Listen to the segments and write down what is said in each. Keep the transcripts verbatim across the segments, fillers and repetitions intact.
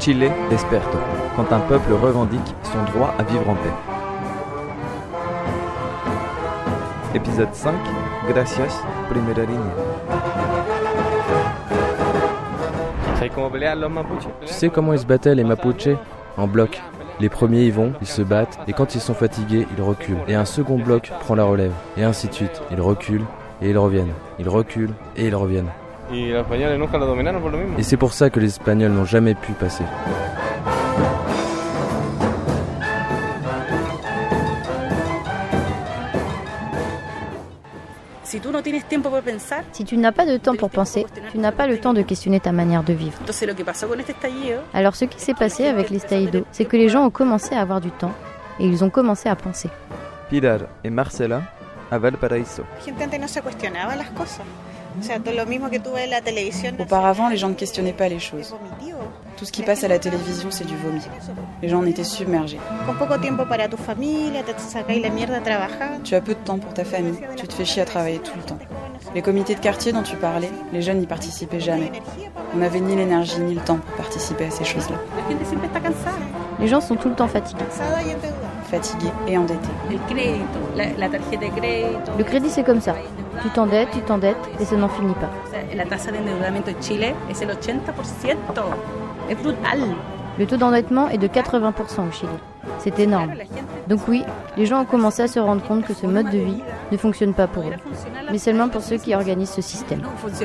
Chile desperto, quand un peuple revendique son droit à vivre en paix. Épisode cinq, Gracias, primera línea. Tu sais comment ils se battaient les Mapuches? En bloc. Les premiers y vont, ils se battent, et quand ils sont fatigués, ils reculent. Et un second bloc prend la relève, et ainsi de suite. Ils reculent, et ils reviennent. Ils reculent, et ils reviennent. Et c'est pour ça que les Espagnols n'ont jamais pu passer. Si tu n'as pas de temps pour penser, tu n'as pas le temps de questionner ta manière de vivre. Alors ce qui s'est passé avec l'estallido, c'est que les gens ont commencé à avoir du temps et ils ont commencé à penser. Pilar et Marcela à Valparaíso. Auparavant, les gens ne questionnaient pas les choses. Tout ce qui passe à la télévision, c'est du vomi. Les gens en étaient submergés. Tu as peu de temps pour ta famille, tu te fais chier à travailler tout le temps. Les comités de quartier dont tu parlais, les jeunes n'y participaient jamais. On n'avait ni l'énergie ni le temps pour participer à ces choses-là. Les gens sont tout le temps fatigués. Fatigués et endettés. Le crédit, c'est comme ça. Tu t'endettes, tu t'endettes et ça n'en finit pas. Le taux d'endettement est de quatre-vingts pour cent au Chili. C'est énorme. Donc oui, les gens ont commencé à se rendre compte que ce mode de vie ne fonctionne pas pour eux, mais seulement pour ceux qui organisent ce système.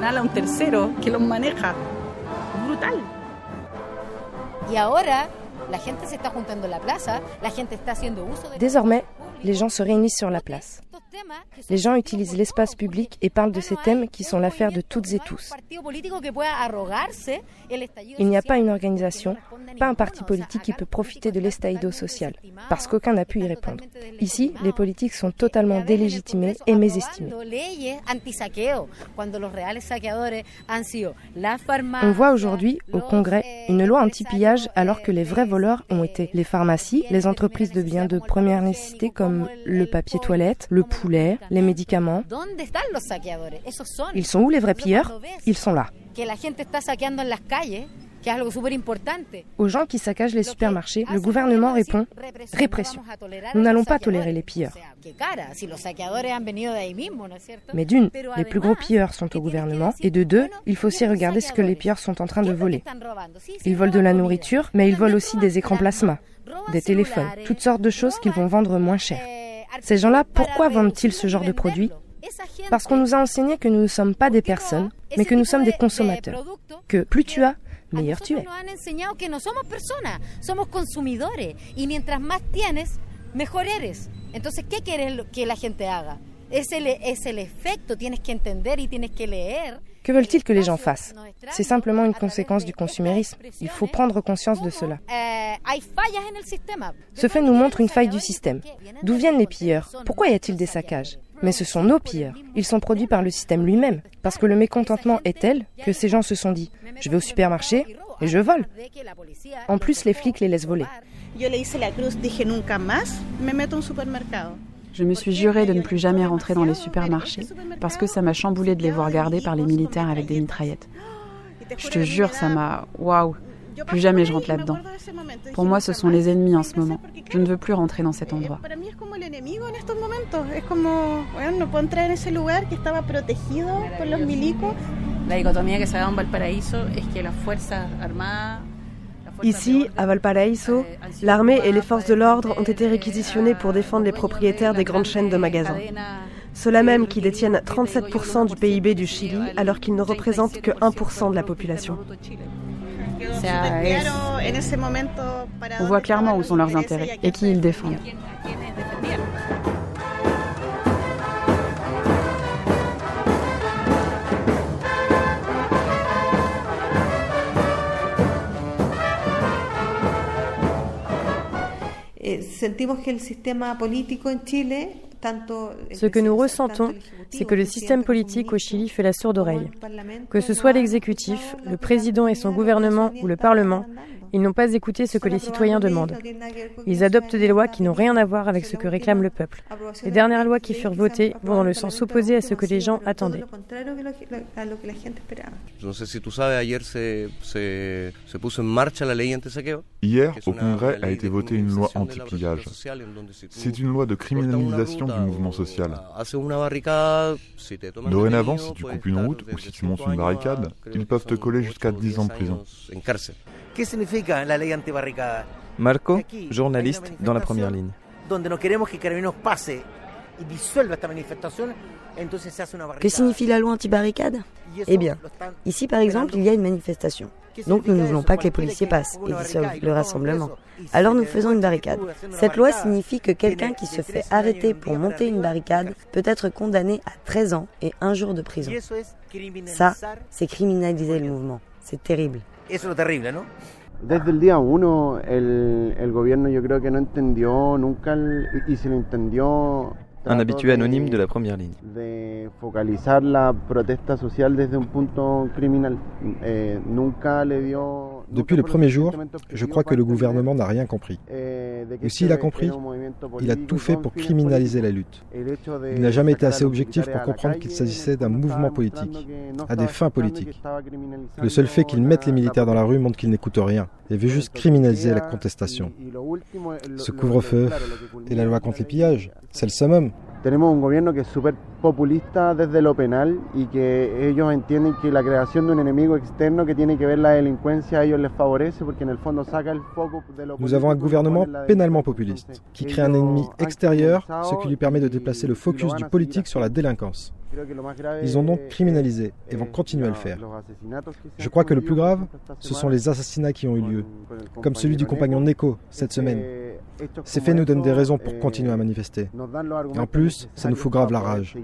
Désormais, les gens se réunissent sur la place. Les gens utilisent l'espace public et parlent de ces thèmes qui sont l'affaire de toutes et tous. Il n'y a pas une organisation, pas un parti politique qui peut profiter de l'estallido social, parce qu'aucun n'a pu y répondre. Ici, les politiques sont totalement délégitimés et mésestimés. On voit aujourd'hui, au Congrès, une loi anti-pillage alors que les vrais voleurs ont été les pharmacies, les entreprises de biens de première nécessité comme le papier toilette, le poulet, les médicaments. Ils sont où les vrais pilleurs? Ils sont là. Aux gens qui saccagent les supermarchés, le gouvernement répond « répression ». Nous n'allons pas tolérer les pilleurs. Mais d'une, les plus gros pilleurs sont au gouvernement, et de deux, il faut aussi regarder ce que les pilleurs sont en train de voler. Ils volent de la nourriture, mais ils volent aussi des écrans plasma, des téléphones, toutes sortes de choses qu'ils vont vendre moins cher. Ces gens-là, pourquoi vendent-ils ce genre de produits? Parce qu'on nous a enseigné que nous ne sommes pas des personnes, mais que nous sommes des consommateurs. Que plus tu as, meilleur tu es. Que veulent-ils que les gens fassent? C'est simplement une conséquence du consumérisme. Il faut prendre conscience de cela. Ce fait nous montre une faille du système. D'où viennent les pilleurs? Pourquoi y a-t-il des saccages? Mais ce sont nos pilleurs. Ils sont produits par le système lui-même. Parce que le mécontentement est tel que ces gens se sont dit « je vais au supermarché et je vole ». En plus, les flics les laissent voler. Je me suis juré de ne plus jamais rentrer dans les supermarchés parce que ça m'a chamboulé de les voir gardés par les militaires avec des mitraillettes. Je te jure, ça m'a... Waouh! Plus jamais je rentre là-dedans. Pour moi, ce sont les ennemis en ce moment. Je ne veux plus rentrer dans cet endroit. Ici, à Valparaíso, l'armée et les forces de l'ordre ont été réquisitionnées pour défendre les propriétaires des grandes chaînes de magasins. Ceux-là même qui détiennent trente-sept pour cent du P I B du Chili, alors qu'ils ne représentent que un pour cent de la population. On voit clairement où sont leurs intérêts et qui ils défendent. Ce que nous ressentons, c'est que le système politique au Chili fait la sourde oreille. Que ce soit l'exécutif, le président et son gouvernement ou le Parlement, Ils n'ont pas écouté ce que les citoyens demandent. Ils adoptent des lois qui n'ont rien à voir avec ce que réclame le peuple. Les dernières lois qui furent votées vont dans le sens opposé à ce que les gens attendaient. Hier, au Congrès, a été votée une loi anti-pillage. C'est une loi de criminalisation du mouvement social. Dorénavant, si tu coupes une route ou si tu montes une barricade, ils peuvent te coller jusqu'à dix ans de prison. Marco, journaliste dans la première ligne. Que signifie la loi anti-barricade ? Eh bien, ici par exemple, il y a une manifestation. Donc nous ne voulons pas que les policiers passent et dissolvent le rassemblement. Alors nous faisons une barricade. Cette loi signifie que quelqu'un qui se fait arrêter pour monter une barricade peut être condamné à treize ans et un jour de prison. Ça, c'est criminaliser le mouvement. C'est terrible. Desde el día uno, el, el gobierno yo creo que no entendió nunca, el, y si lo entendió... Un habitué anonyme de la première ligne. De focalizar la protesta social desde un punto criminal. Eh, nunca le dio... Depuis le premier jour, je crois que le gouvernement n'a rien compris. Et s'il a compris, il a tout fait pour criminaliser la lutte. Il n'a jamais été assez objectif pour comprendre qu'il s'agissait d'un mouvement politique, à des fins politiques. Le seul fait qu'il mette les militaires dans la rue montre qu'il n'écoute rien et veut juste criminaliser la contestation. Ce couvre-feu et la loi contre les pillages, c'est le summum. Tenemos un gobierno que es súper populista desde lo penal y que ellos entienden que la creación de un enemigo externo que tiene que ver la delincuencia a ellos les favorece porque en el fondo saca el foco de lo. Nous avons un gouvernement pénalement populiste qui crée un ennemi extérieur, ce qui lui permet de déplacer le focus du politique sur la délinquance. Ils ont donc criminalisé et vont continuer à le faire. Je crois que le plus grave, ce sont les assassinats qui ont eu lieu, comme celui du compagnon Neko cette semaine. Ces faits nous donnent des raisons pour continuer à manifester. Et en plus, ça nous fout grave la rage.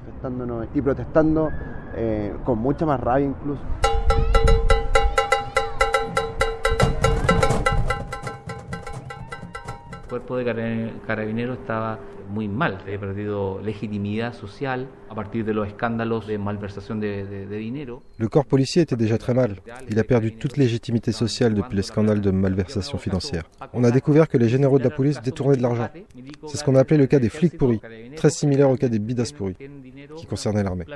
El cuerpo de carabineros estaba muy mal, he perdido legitimidad social a partir de los escándalos de malversación de, de, de dinero. Le corps policier était déjà très mal. Il a perdu toute légitimité sociale depuis les scandales de malversation financière. On a découvert que les généraux de la police détournaient de l'argent. C'est ce qu'on a appelé le cas des flics pourris, très similaire au cas des bidas pourris, qui concernaient l'armée.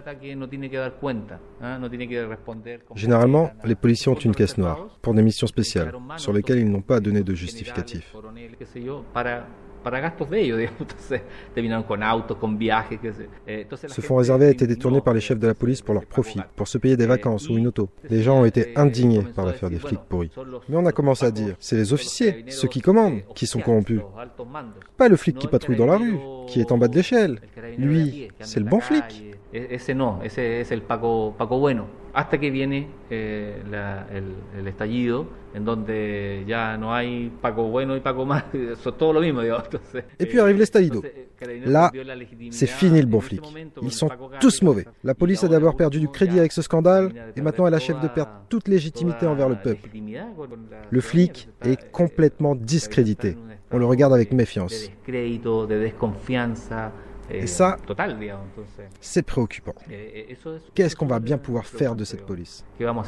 Généralement, les policiers ont une caisse noire, pour des missions spéciales, sur lesquelles ils n'ont pas à donner de justificatif. Ce fonds réservé a été détourné par les chefs de la police pour leur profit, pour se payer des vacances ou une auto. Les gens ont été indignés par l'affaire des flics pourris. Mais on a commencé à dire, c'est les officiers, ceux qui commandent, qui sont corrompus. Pas le flic qui patrouille dans la rue, qui est en bas de l'échelle. Lui, c'est le bon flic. Ese no, ese es el Paco, Paco bueno. Hasta que viene eh, la, el, el estallido, en donde ya no hay Paco bueno y Paco mal, son todo lo mismo, digamos. Entonces, et puis arrive l'estallido. Là, c'est fini le bon flic. Ils sont tous mauvais. La police a d'abord perdu du crédit avec ce scandale, et maintenant elle achève de perdre toute légitimité envers le peuple. Le flic est complètement discrédité. On le regarde avec méfiance. Et ça, c'est préoccupant. Qu'est-ce qu'on va bien pouvoir faire de cette police ?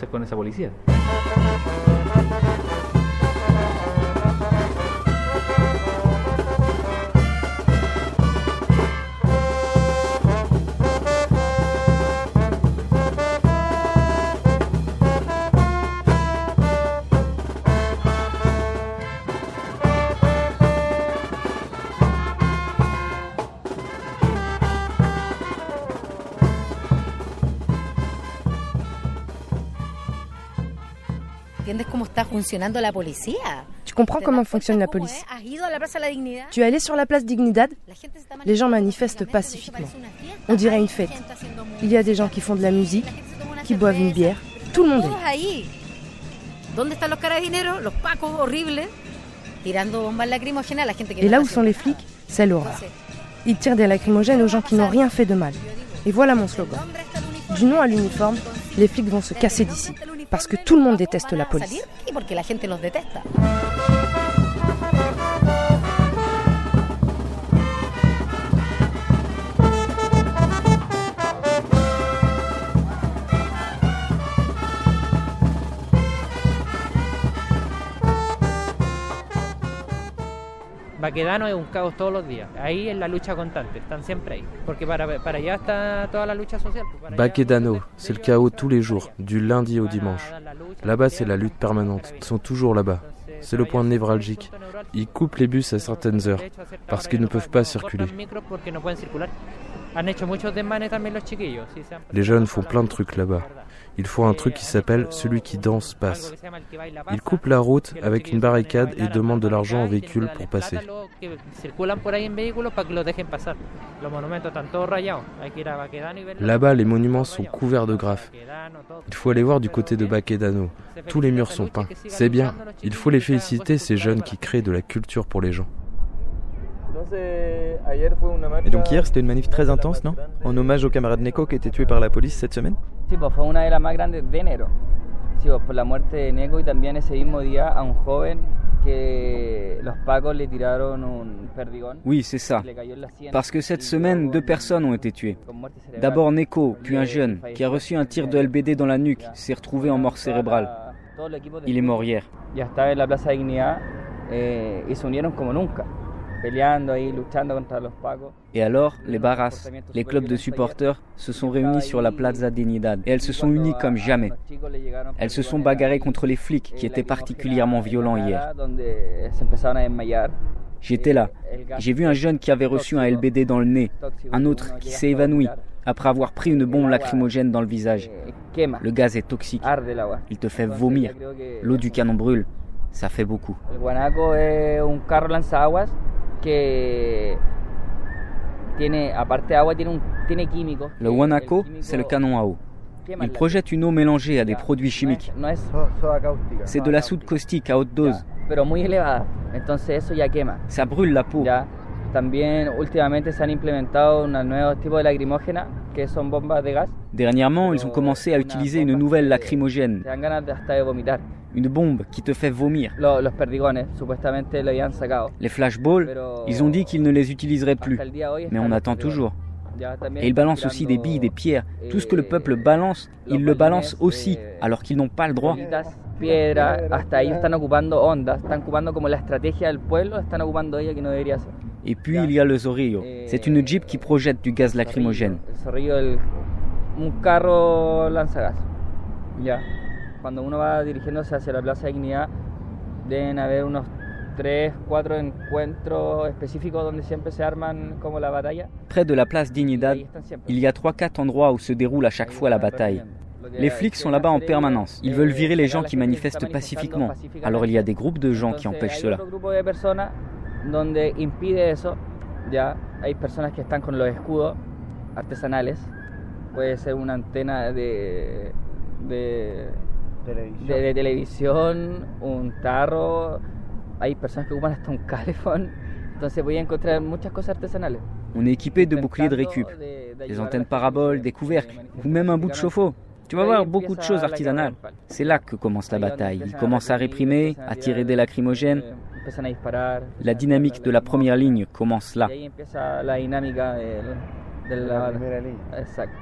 Tu comprends comment fonctionne la police ? Tu es allé sur la place Dignidad ? Les gens manifestent pacifiquement. On dirait une fête. Il y a des gens qui font de la musique, qui boivent une bière. Tout le monde est. Et là où sont les flics, c'est l'horreur. Ils tirent des lacrymogènes aux gens qui n'ont rien fait de mal. Et voilà mon slogan. Du nom à l'uniforme, les flics vont se casser d'ici. Parce que tout le monde déteste la police. Baquedano es un caos todos los días. Ahí es la lucha constante, están siempre ahí. Porque para, para allá está toda la lucha social. Baquedano, c'est le chaos tous les jours, du lundi au dimanche. Là-bas, c'est la lutte permanente. Ils sont toujours là-bas. C'est le point névralgique. Ils coupent les bus à certaines heures parce qu'ils ne peuvent pas circuler. Les jeunes font plein de trucs là-bas. Ils font un truc qui s'appelle « Celui qui danse passe ». Ils coupent la route avec une barricade et demandent de l'argent aux véhicules pour passer. Là-bas, les monuments sont couverts de graphes. Il faut aller voir du côté de Baquedano. Tous les murs sont peints. C'est bien. Il faut les féliciter, ces jeunes qui créent de la culture pour les gens. Et donc hier, c'était une manif très intense, non? En hommage au camarade Neko qui a été tué par la police cette semaine? Sí, pues fue una de las más grandes de enero. Sí, pues por la muerte de Neko y también ese mismo día a un joven que los pacos le tiraron un perdigón. Oui, c'est ça. Parce que cette semaine, deux personnes ont été tuées. D'abord Neko, puis un jeune qui a reçu un tir de L B D dans la nuque, s'est retrouvé en mort cérébrale. Il est mort hier. Ya estaba en la Plaza Dignidad eh, y se unieron como nunca. Et alors, les barras, les clubs de supporters, se sont réunis sur la Plaza Dignidad et elles se sont unies comme jamais. Elles se sont bagarrées contre les flics qui étaient particulièrement violents hier. J'étais là. J'ai vu un jeune qui avait reçu un L B D dans le nez, un autre qui s'est évanoui après avoir pris une bombe lacrymogène dans le visage. Le gaz est toxique. Il te fait vomir. L'eau du canon brûle. Ça fait beaucoup. Le Guanaco, c'est le canon à eau. Il projette une eau mélangée à des produits chimiques. C'est de la soude caustique à haute dose. Ça brûle la peau. Dernièrement, ils ont commencé à utiliser une nouvelle lacrymogène. Une bombe qui te fait vomir. Les flashballs, ils ont dit qu'ils ne les utiliseraient plus. Mais on attend toujours. Et ils balancent aussi des billes, des pierres. Tout ce que le peuple balance, ils le balancent aussi, alors qu'ils n'ont pas le droit. Et puis il y a le Zorrillo. C'est une Jeep qui projette du gaz lacrymogène. Cuando uno va dirigiéndose hacia la Plaza Dignidad, deben haber unos tres, cuatro encuentros específicos donde siempre se arman como la batalla. Près de la place Dignidad, il y a trois quatre endroits où se déroule à chaque fois la bataille. Les flics sont là-bas en permanence. Ils veulent virer les gens qui manifestent pacifiquement. Alors il y a des groupes de gens qui empêchent cela. Donde impide eso, ya hay personas que están con los escudos artesanales. Puede ser una antena de de De, de televisión, un tarro, hay personas que ocupan hasta un calefón, entonces voy a encontrar muchas cosas artesanales. On est équipé de boucliers de récup, des antennes paraboles, des couvercles, ou même un bout de chauffe-eau. Tu vas voir beaucoup de choses artisanales. C'est là que commence la bataille. Ils commencent à réprimer, à tirer des lacrymogènes. La dynamique de la première ligne commence là. Exact.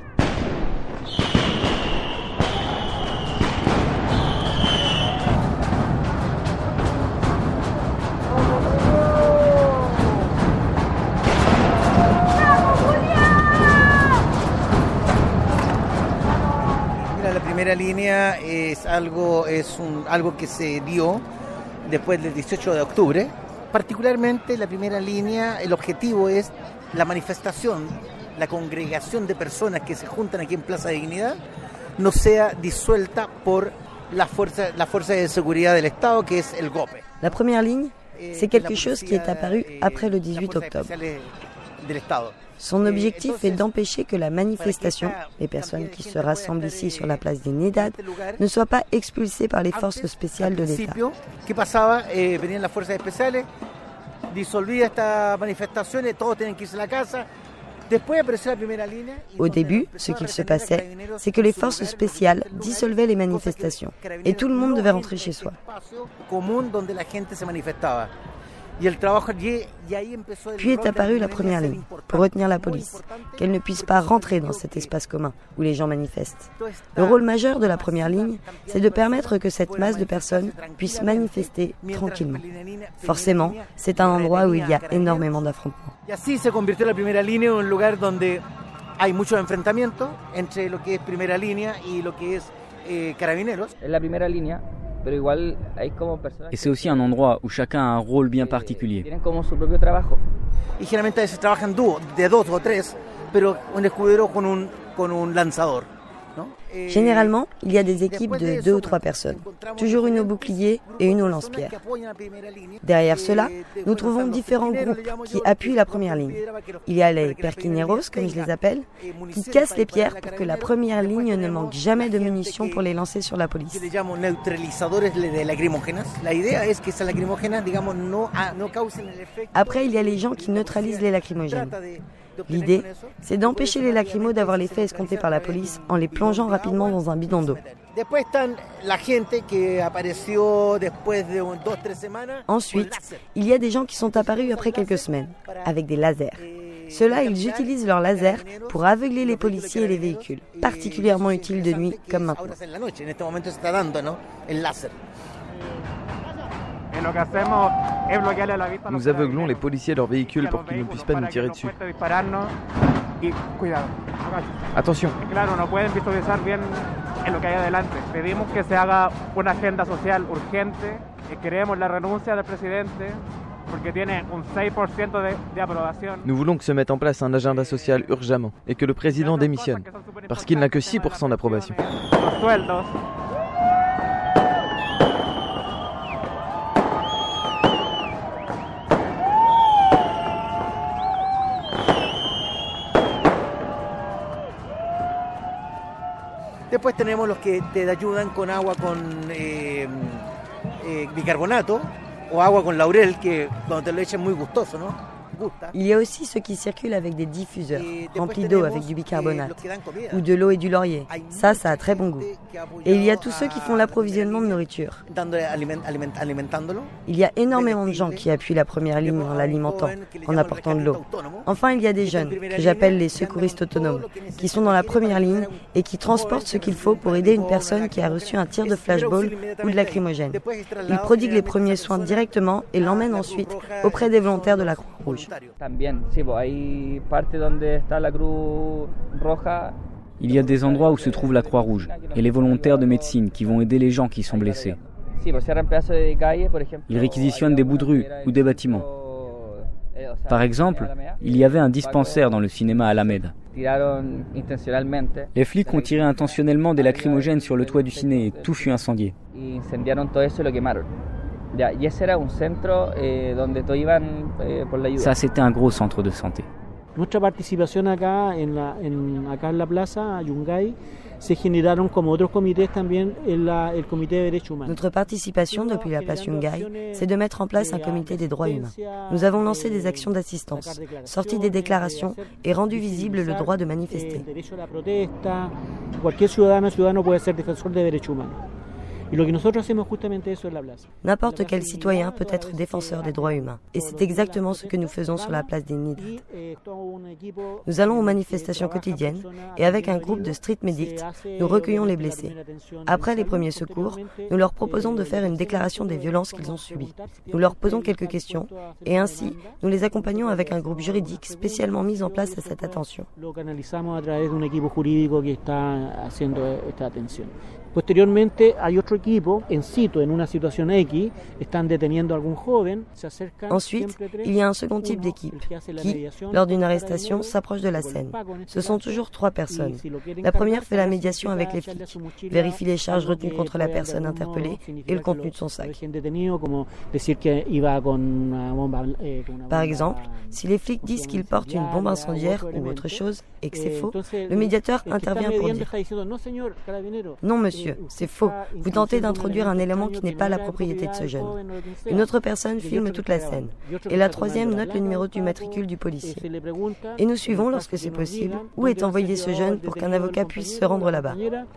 La primera línea es algo, es un, algo que se dio después del dieciocho de octubre. Particularmente la primera línea, el objetivo es la manifestación, la congregación de personas que se juntan aquí en Plaza Dignidad no sea disuelta por la fuerza, la fuerza de seguridad del Estado, que es el GOPE. La première ligne, c'est quelque chose qui est apparu après le dix-huit octobre. Son objectif est d'empêcher que la manifestation, les personnes qui se rassemblent ici sur la place Dignidad, ne soient pas expulsées par les forces spéciales de l'État. ¿Qué pasaba? Eh, venían las fuerzas especiales, disolvía esta manifestación, todos tienen que irse a la casa. Au début, ce qu'il se passait, c'est que les forces spéciales dissolvaient les manifestations et tout le monde devait rentrer chez soi. Puis est apparue la première ligne, pour retenir la police, qu'elle ne puisse pas rentrer dans cet espace commun où les gens manifestent. Le rôle majeur de la première ligne, c'est de permettre que cette masse de personnes puisse manifester tranquillement. Forcément, c'est un endroit où il y a énormément d'affrontements. Et ainsi se convirtió la première ligne en un lugar donde hay muchos enfrentamientos entre lo que es primera línea y lo que es eh, carabineros. La primera línea. Et c'est aussi un endroit où chacun a un rôle bien particulier. Y generalmente se trabaja en dúo, de dos o tres, pero un escudero con un, con un lanzador. Généralement, il y a des équipes de deux ou trois personnes, toujours une au bouclier et une au lance-pierre. Derrière cela, nous trouvons différents groupes qui appuient la première ligne. Il y a les perquineros, comme je les appelle, qui cassent les pierres pour que la première ligne ne manque jamais de munitions pour les lancer sur la police. Après, il y a les gens qui neutralisent les lacrymogènes. L'idée, c'est d'empêcher les lacrymos d'avoir l'effet escompté par la police en les plongeant rapidement dans un bidon d'eau. Ensuite, il y a des gens qui sont apparus après quelques semaines, avec des lasers. Ceux-là, ils utilisent leurs lasers pour aveugler les policiers et les véhicules, particulièrement utiles de nuit comme maintenant. Nous aveuglons les policiers et leurs véhicules pour qu'ils ne puissent pas nous tirer dessus. Attention. Nous voulons que se mette en place un agenda social urgemment et que le président démissionne, parce qu'il n'a que six pour cent d'approbation. Después tenemos los que te ayudan con agua con eh, eh, bicarbonato o agua con laurel, que cuando te lo echan es muy gustoso, ¿no? Il y a aussi ceux qui circulent avec des diffuseurs remplis d'eau avec du bicarbonate ou de l'eau et du laurier. Ça, ça a très bon goût. Et il y a tous ceux qui font l'approvisionnement de nourriture. Il y a énormément de gens qui appuient la première ligne en l'alimentant, en apportant de l'eau. Enfin, il y a des jeunes, que j'appelle les secouristes autonomes, qui sont dans la première ligne et qui transportent ce qu'il faut pour aider une personne qui a reçu un tir de flashball ou de lacrymogène. Ils prodiguent les premiers soins directement et l'emmènent ensuite auprès des volontaires de la Croix-Rouge. Il y a des endroits où se trouve la Croix-Rouge et les volontaires de médecine qui vont aider les gens qui sont blessés. Ils réquisitionnent des bouts de rue ou des bâtiments. Par exemple, il y avait un dispensaire dans le cinéma Alameda. Les flics ont tiré intentionnellement des lacrymogènes sur le toit du ciné et tout fut incendié. Ça, c'était un gros centre de santé. Nuestra participación acá en la, en, acá en la plaza Yungay se generaron como otros comités también en la, el comité de derechos humanos. Notre participation depuis la place Yungay, c'est de mettre en place un comité des droits humains. Nous avons lancé des actions d'assistance, sorti des déclarations et rendu visible le droit de manifester. Cualquier ciudadano ciudadano puede ser defensor de derechos humanos. N'importe quel citoyen peut être défenseur des droits humains. Et c'est exactement ce que nous faisons sur la place Dignidad. Nous allons aux manifestations quotidiennes et avec un groupe de street medics, nous recueillons les blessés. Après les premiers secours, nous leur proposons de faire une déclaration des violences qu'ils ont subies. Nous leur posons quelques questions et ainsi, nous les accompagnons avec un groupe juridique spécialement mis en place à cette attention. Posteriormente hay otro equipo en sitio en una situación X, están deteniendo a algún joven, se acercan. Ensuite, il y a un second type d'équipe qui, lors d'une arrestation, s'approche de la scène. Ce sont toujours trois personnes. La première fait la médiation avec les flics, vérifie les charges retenues contre la personne interpellée et le contenu de son sac. Par exemple, si les flics disent qu'ils portent une bombe incendiaire ou autre chose et que c'est faux, le médiateur intervient pour dire « Non, monsieur. monsieur, c'est faux. Vous tentez d'introduire un élément qui n'est pas la propriété de ce jeune. Une autre personne filme toute la scène. Et la troisième note le numéro du matricule du policier. Et nous suivons, lorsque c'est possible, où est envoyé ce jeune pour qu'un avocat puisse se rendre là-bas.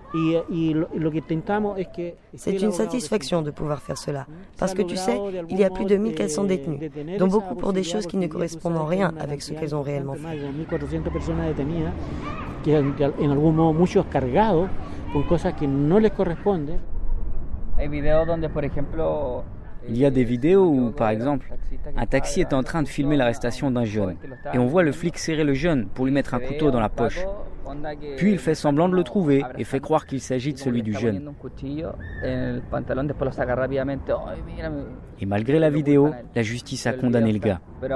C'est une satisfaction de pouvoir faire cela. Parce que tu sais, il y a plus de mille quatre cents détenus, dont beaucoup pour des choses qui ne correspondent en rien avec ce qu'elles ont réellement fait. Il y a des vidéos où, par exemple, un taxi est en train de filmer l'arrestation d'un jeune et on voit le flic serrer le jeune pour lui mettre un couteau dans la poche. Puis il fait semblant de le trouver et fait croire qu'il s'agit de celui du jeune. Et malgré la vidéo, la justice a condamné le gars.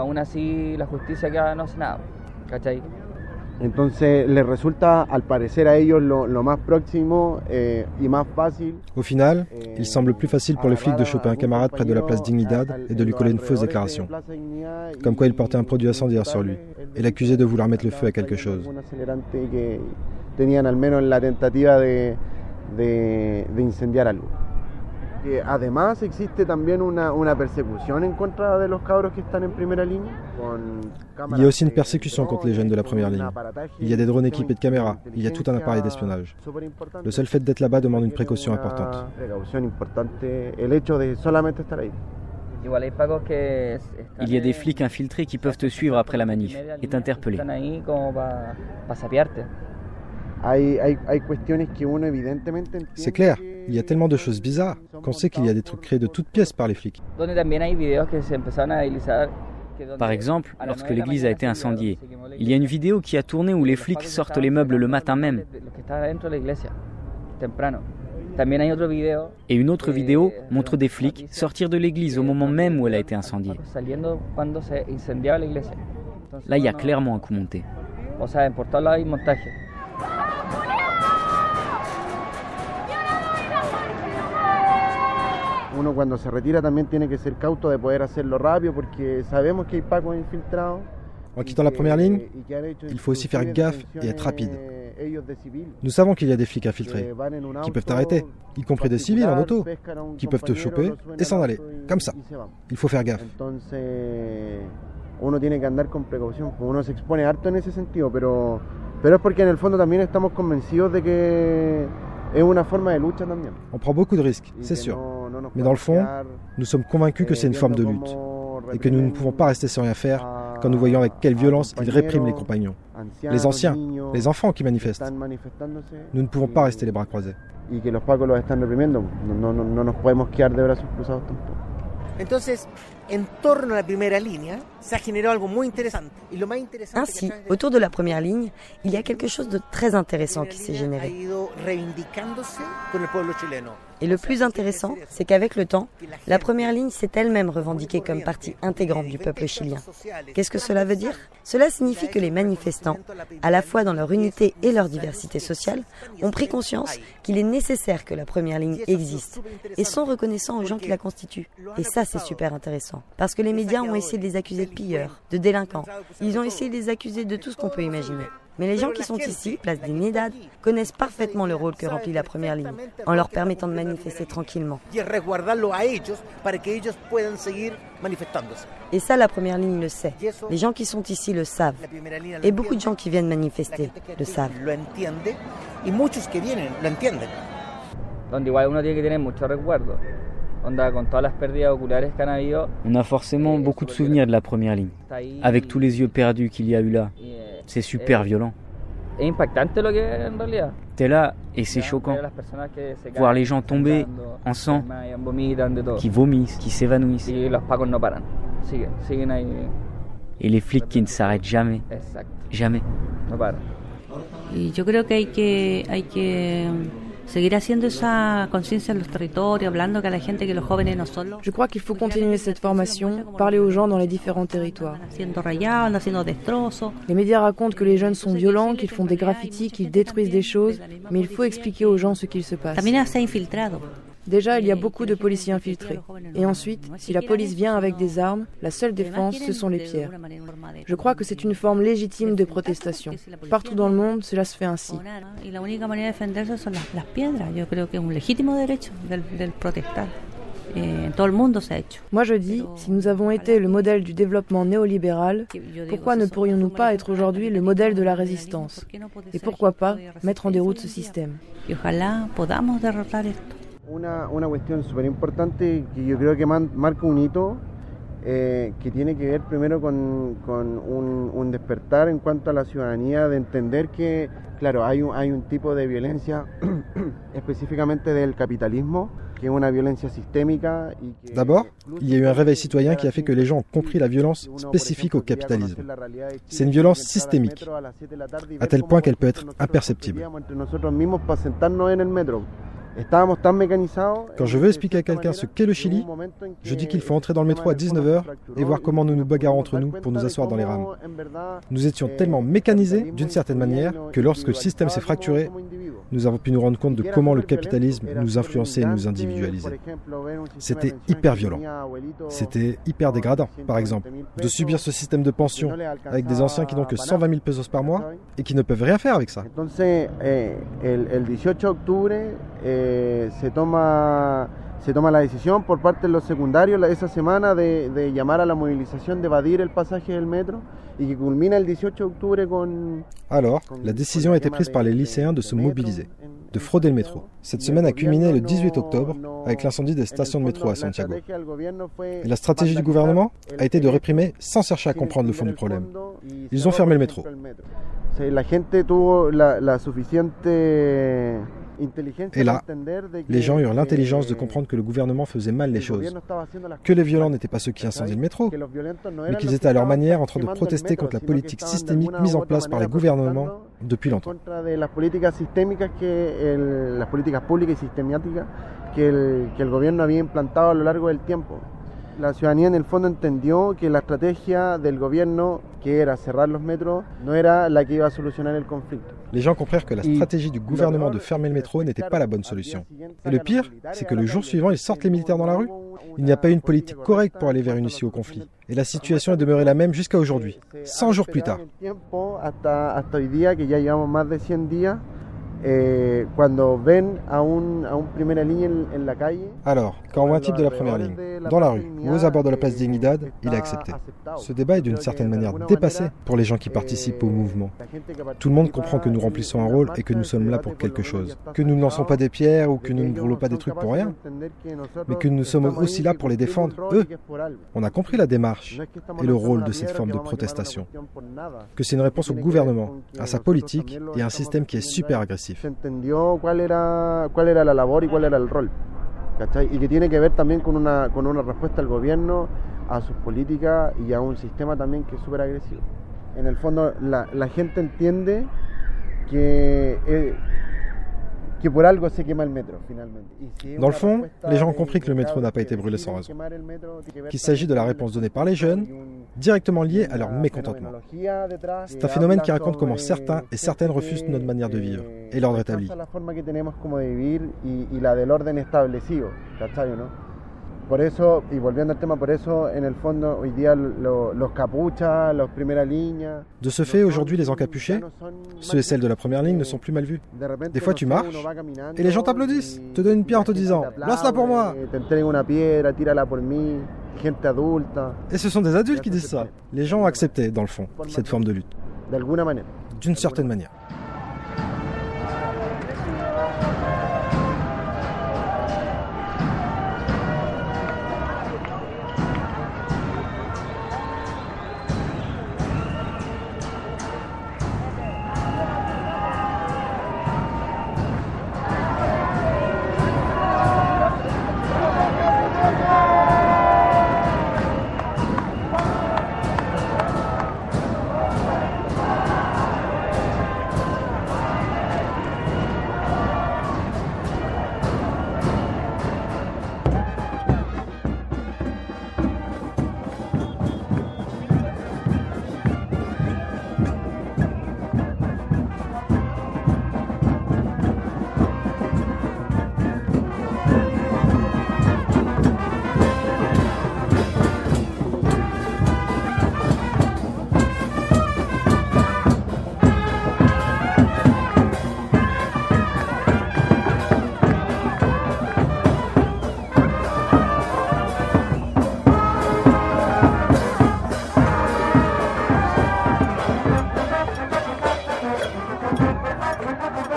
Entonces les resulta al parecer a ellos lo, lo más próximo eh, y más fácil. Au final, il semble plus facile pour les flics de choper un camarade près de la place Dignidad et de lui coller une fausse déclaration, comme quoi il portait un produit incendiaire sur lui, et l'accuser de vouloir mettre le feu à quelque chose. Tenían al menos la tentativa de, de, de incendiar algo. Además existe también una, una persecución en contra de los cabros que están en primera línea. Il y a aussi une persécution contre les jeunes de la première ligne. Il y a des drones équipés de caméras, il y a tout un appareil d'espionnage. Le seul fait d'être là-bas demande une précaution importante. Il y a des flics infiltrés qui peuvent te suivre après la manif et t'interpeller. C'est clair, il y a tellement de choses bizarres qu'on sait qu'il y a des trucs créés de toutes pièces par les flics. Par exemple, lorsque l'église a été incendiée, il y a une vidéo qui a tourné où les flics sortent les meubles le matin même. Et une autre vidéo montre des flics sortir de l'église au moment même où elle a été incendiée. Là, il y a clairement un coup monté. Uno cuando se retira también tiene que ser cauto de poder hacerlo rápido porque sabemos que hay pacos infiltrados. En quittant la première ligne, il faut aussi faire gaffe et être rapide. Nous savons qu'il y a des flics infiltrés qui peuvent t'arrêter, y compris des civils en auto, qui peuvent te choper et s'en aller, comme ça. Il faut faire gaffe. Uno tiene que andar con precaución, uno se expone harto en ese sentido, pero pero es porque en el fondo también estamos convencidos de que es una forma de lucha también. On prend beaucoup de risques, c'est sûr. Mais dans le fond, nous sommes convaincus que c'est une forme de lutte et que nous ne pouvons pas rester sans rien faire quand nous voyons avec quelle violence ils répriment les compagnons, les anciens, les enfants qui manifestent. Nous ne pouvons pas rester les bras croisés. Y que los pacos los están reprimiendo, no no no nos podemos quedar de brazos cruzados tampoco. Entonces, en torno a la primera línea, se ha generado algo muy interesante. Y lo más interesante Ainsi, autour de la première ligne, il y a quelque chose de très intéressant qui s'est généré. Et le plus intéressant, c'est qu'avec le temps, la première ligne s'est elle-même revendiquée comme partie intégrante du peuple chilien. Qu'est-ce que cela veut dire ? Cela signifie que les manifestants, à la fois dans leur unité et leur diversité sociale, ont pris conscience qu'il est nécessaire que la première ligne existe et sont reconnaissants aux gens qui la constituent. Et ça, c'est super intéressant. Parce que les médias ont essayé de les accuser de pilleurs, de délinquants. Ils ont essayé de les accuser de tout ce qu'on peut imaginer. Mais les gens qui sont ici, place Dignidad, connaissent parfaitement le rôle que remplit la première ligne, en leur permettant de manifester tranquillement. Et ça, la première ligne le sait. Les gens qui sont ici le savent. Et beaucoup de gens qui viennent manifester le savent. On a forcément beaucoup de souvenirs de la première ligne, avec tous les yeux perdus qu'il y a eu là. C'est super violent. T'es là et c'est choquant. Voir les gens tomber en sang, qui vomissent, qui s'évanouissent. Et les flics qui ne s'arrêtent jamais. Jamais. Y yo creo que hay que hay que seguir haciendo esa conciencia en los territorios, hablando que a la gente que los jóvenes no son los. Je crois qu'il faut continuer cette formation, parler aux gens dans les différents territoires. Haciendo rayados, haciendo destrozos. Les médias racontent que les jeunes sont violents, qu'ils font des graffitis, qu'ils détruisent des choses, mais il faut expliquer aux gens ce qu'il se passe. También se ha infiltrado. Déjà, il y a beaucoup de policiers infiltrés. Et ensuite, si la police vient avec des armes, la seule défense, ce sont les pierres. Je crois que c'est une forme légitime de protestation. Partout dans le monde, cela se fait ainsi. Moi je dis, si nous avons été le modèle du développement néolibéral, pourquoi ne pourrions-nous pas être aujourd'hui le modèle de la résistance? Et pourquoi pas mettre en déroute ce système? Una, una cuestión súper importante que yo creo que man, marca un hito eh, que tiene que ver primero con, con un, un despertar en cuanto a la ciudadanía de entender que, claro, hay un, hay un tipo de violencia específicamente del capitalismo, qui est une violence systémique. D'abord, il y a eu un réveil citoyen qui a fait que les gens ont compris la violence spécifique au capitalisme. C'est une violence systémique, à tel point qu'elle peut être imperceptible. Quand je veux expliquer à quelqu'un ce qu'est le Chili, je dis qu'il faut entrer dans le métro à dix-neuf heures et voir comment nous nous bagarrons entre nous pour nous asseoir dans les rames. Nous étions tellement mécanisés, d'une certaine manière, que lorsque le système s'est fracturé, nous avons pu nous rendre compte de comment le capitalisme nous influençait et nous individualisait. C'était hyper violent. C'était hyper dégradant, par exemple, de subir ce système de pension avec des anciens qui n'ont que cent vingt mille pesos par mois et qui ne peuvent rien faire avec ça. Eh, se toma se toma la decisión por parte de los secundarios esa semana de, de llamar a la movilización de evadir el pasaje del metro y que culmina el dieciocho de octubre con... Alors, la décision a été prise par les lycéens de se mobiliser, de frauder le métro. Cette semaine a culminé le dix-huit octobre avec l'incendie des stations de métro à Santiago. Et la stratégie du gouvernement a été de réprimer sans chercher à comprendre le fond du problème. Ils ont fermé le métro. La gente tuvo la, la suficiente... Et là, les gens eurent l'intelligence de comprendre que le gouvernement faisait mal les choses, que les violents n'étaient pas ceux qui incendiaient le métro, mais qu'ils étaient à leur manière en train de protester contre la politique systémique mise en place par les gouvernements depuis longtemps. Las políticas sistémicas que las políticas públicas y sistemáticas que el, que el gobierno había implantado a lo largo del tiempo. La ciudadanía en el fondo entendió que la estrategia del gobierno, que era cerrar los metros, no era la que iba a solucionar el conflicto. Les gens comprirent que la stratégie du gouvernement de fermer le métro n'était pas la bonne solution. Et le pire, c'est que le jour suivant, ils sortent les militaires dans la rue. Il n'y a pas eu une politique correcte pour aller vers une issue au conflit. Et la situation est demeurée la même jusqu'à aujourd'hui, cent jours plus tard. Eh, cuando ven a un, a un primera línea en, en la calle. Alors, quand on voit un type de la première ligne, dans la rue ou aux abords de la place Dignidad, il a accepté. Ce débat est d'une certaine manière dépassé pour les gens qui participent au mouvement. Tout le monde comprend que nous remplissons un rôle et que nous sommes là pour quelque chose. Que nous ne lançons pas des pierres ou que nous ne brûlons pas des trucs pour rien, mais que nous sommes aussi là pour les défendre, eux. On a compris la démarche et le rôle de cette forme de protestation. Que c'est une réponse au gouvernement, à sa politique et à un système qui est super agressif. Se entendió cuál era, cuál era la labor y cuál era el rol, ¿cachai? Y que tiene que ver también con una, con una respuesta al gobierno, a sus políticas y a un sistema también que es súper agresivo. En el fondo, la, la gente entiende que, eh, que por algo se quema el metro, finalmente. Dans le fond, les gens ont compris que le métro n'a pas été brûlé sans raison, qu'il s'agit de la réponse donnée par les jeunes, directement liée à leur mécontentement. C'est un phénomène qui raconte comment certains et certaines refusent notre manière de vivre et l'ordre établi. Por eso, y volviendo al tema, por eso, en el fondo, hoy día lo, los capuchas, los primera línea... De ce fait, aujourd'hui, les encapuchés, ceux et celles de la première ligne, ne sont plus mal vus. Des fois, tu marches, et les gens t'applaudissent, te donnent une pierre en te disant « Lance-la pour moi !» Et ce sont des adultes qui disent ça. Les gens ont accepté, dans le fond, cette forme de lutte. D'une certaine manière.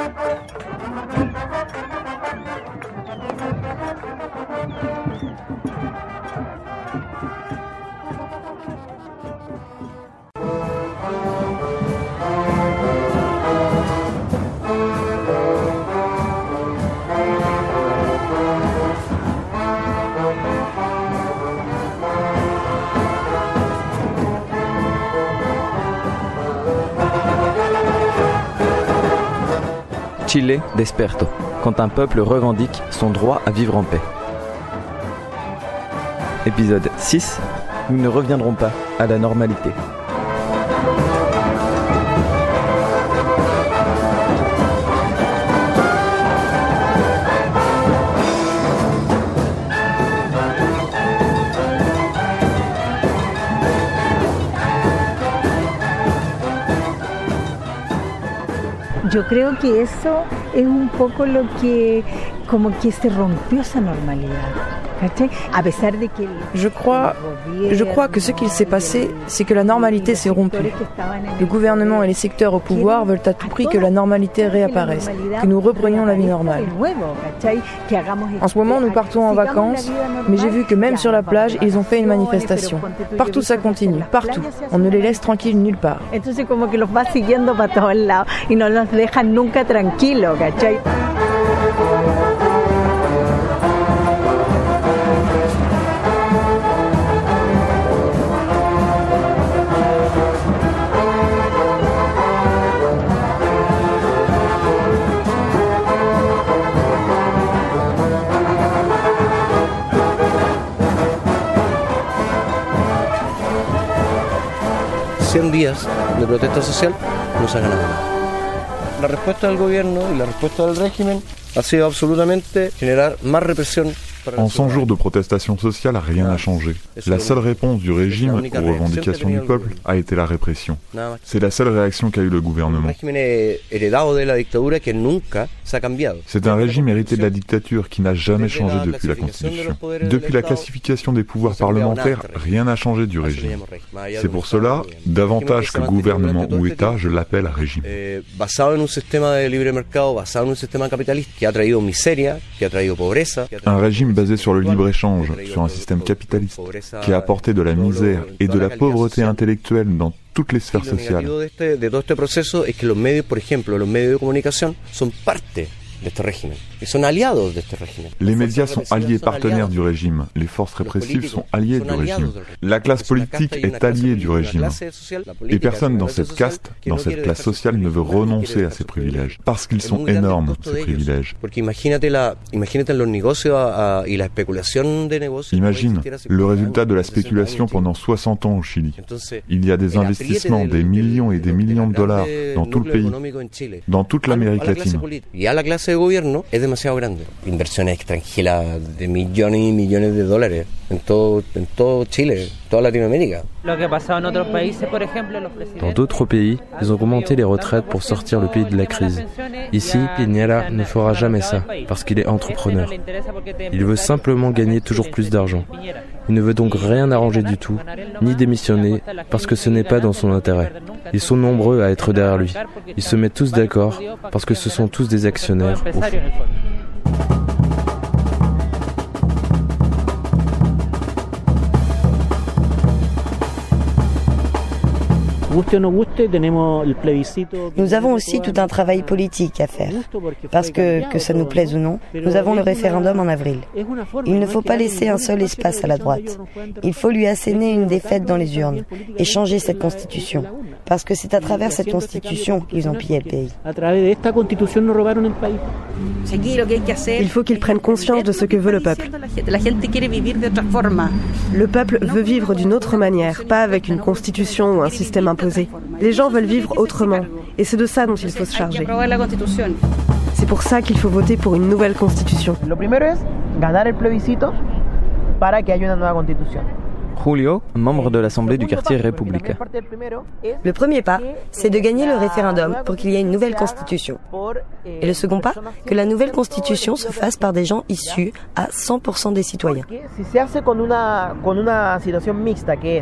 Chile desperto, quand un peuple revendique son droit à vivre en paix. Épisode six, nous ne reviendrons pas à la normalité. Yo creo que eso es un poco lo que, como que se rompió esa normalidad. Je crois, je crois que ce qu'il s'est passé, c'est que la normalité s'est rompue. Le gouvernement et les secteurs au pouvoir veulent à tout prix que la normalité réapparaisse, que nous reprenions la vie normale. En ce moment, nous partons en vacances, mais j'ai vu que même sur la plage, ils ont fait une manifestation. Partout ça continue, partout. On ne les laisse tranquilles nulle part. Entonces como que los va siguiendo para todos lados y no los dejan nunca tranquilos, ¿cachai? cien días de protesta social no se ha ganado nada. La respuesta del gobierno y la respuesta del régimen ha sido absolutamente generar más represión. En cent jours de protestation sociale, rien n'a changé. La seule réponse du régime aux revendications du peuple a été la répression. C'est la seule réaction qu'a eu le gouvernement. C'est un régime hérité de la dictature qui n'a jamais changé depuis la Constitution. Depuis la classification des pouvoirs parlementaires, rien n'a changé du régime. C'est pour cela, davantage que gouvernement ou État, je l'appelle régime. Un régime basé sur le libre-échange, sur un système capitaliste, qui a apporté de la misère et de la pauvreté intellectuelle dans toutes les sphères sociales. De todo este proceso es que los medios, por ejemplo, los medios de comunicación son parte de este régimen. Ils sont aliados de este régimen. Les médias sont alliés et partenaires du régime. Les forces répressives sont alliées du régime. La classe politique est alliée du régime. Et personne dans cette caste, dans cette classe sociale, ne veut renoncer à ces privilèges. Parce qu'ils sont énormes, ces privilèges. Imagine le résultat de la spéculation pendant soixante ans au Chili. Il y a des investissements, des millions et des millions de dollars dans tout le pays, dans toute l'Amérique latine. Demasiado grande. Inversiones extranjeras de millones y millones de dólares en todo, en todo Chile, toda Latinoamérica. Dans d'autres pays, ils ont augmenté les retraites pour sortir le pays de la crise. Ici, Piñera ne fera jamais ça, parce qu'il est entrepreneur. Il veut simplement gagner toujours plus d'argent. Il ne veut donc rien arranger du tout, ni démissionner, parce que ce n'est pas dans son intérêt. Ils sont nombreux à être derrière lui. Ils se mettent tous d'accord, parce que ce sont tous des actionnaires, au fond. Nous avons aussi tout un travail politique à faire, parce que, que ça nous plaise ou non, nous avons le référendum en avril. Il ne faut pas laisser un seul espace à la droite. Il faut lui asséner une défaite dans les urnes et changer cette constitution, parce que c'est à travers cette constitution qu'ils ont pillé le pays. Il faut qu'ils prennent conscience de ce que veut le peuple. Le peuple veut vivre d'une autre manière, pas avec une constitution ou un système imposé. Les gens veulent vivre autrement, et c'est de ça dont il faut se charger. C'est pour ça qu'il faut voter pour une nouvelle constitution. Lo primero es ganar el plebiscito para que haya una nueva constitución. Julio, membre de l'Assemblée du quartier républicain. Le premier pas, c'est de gagner le référendum pour qu'il y ait une nouvelle constitution. Et le second pas, que la nouvelle constitution se fasse par des gens issus à cent pour cent des citoyens. Si se hace con una, con una situación mixta que es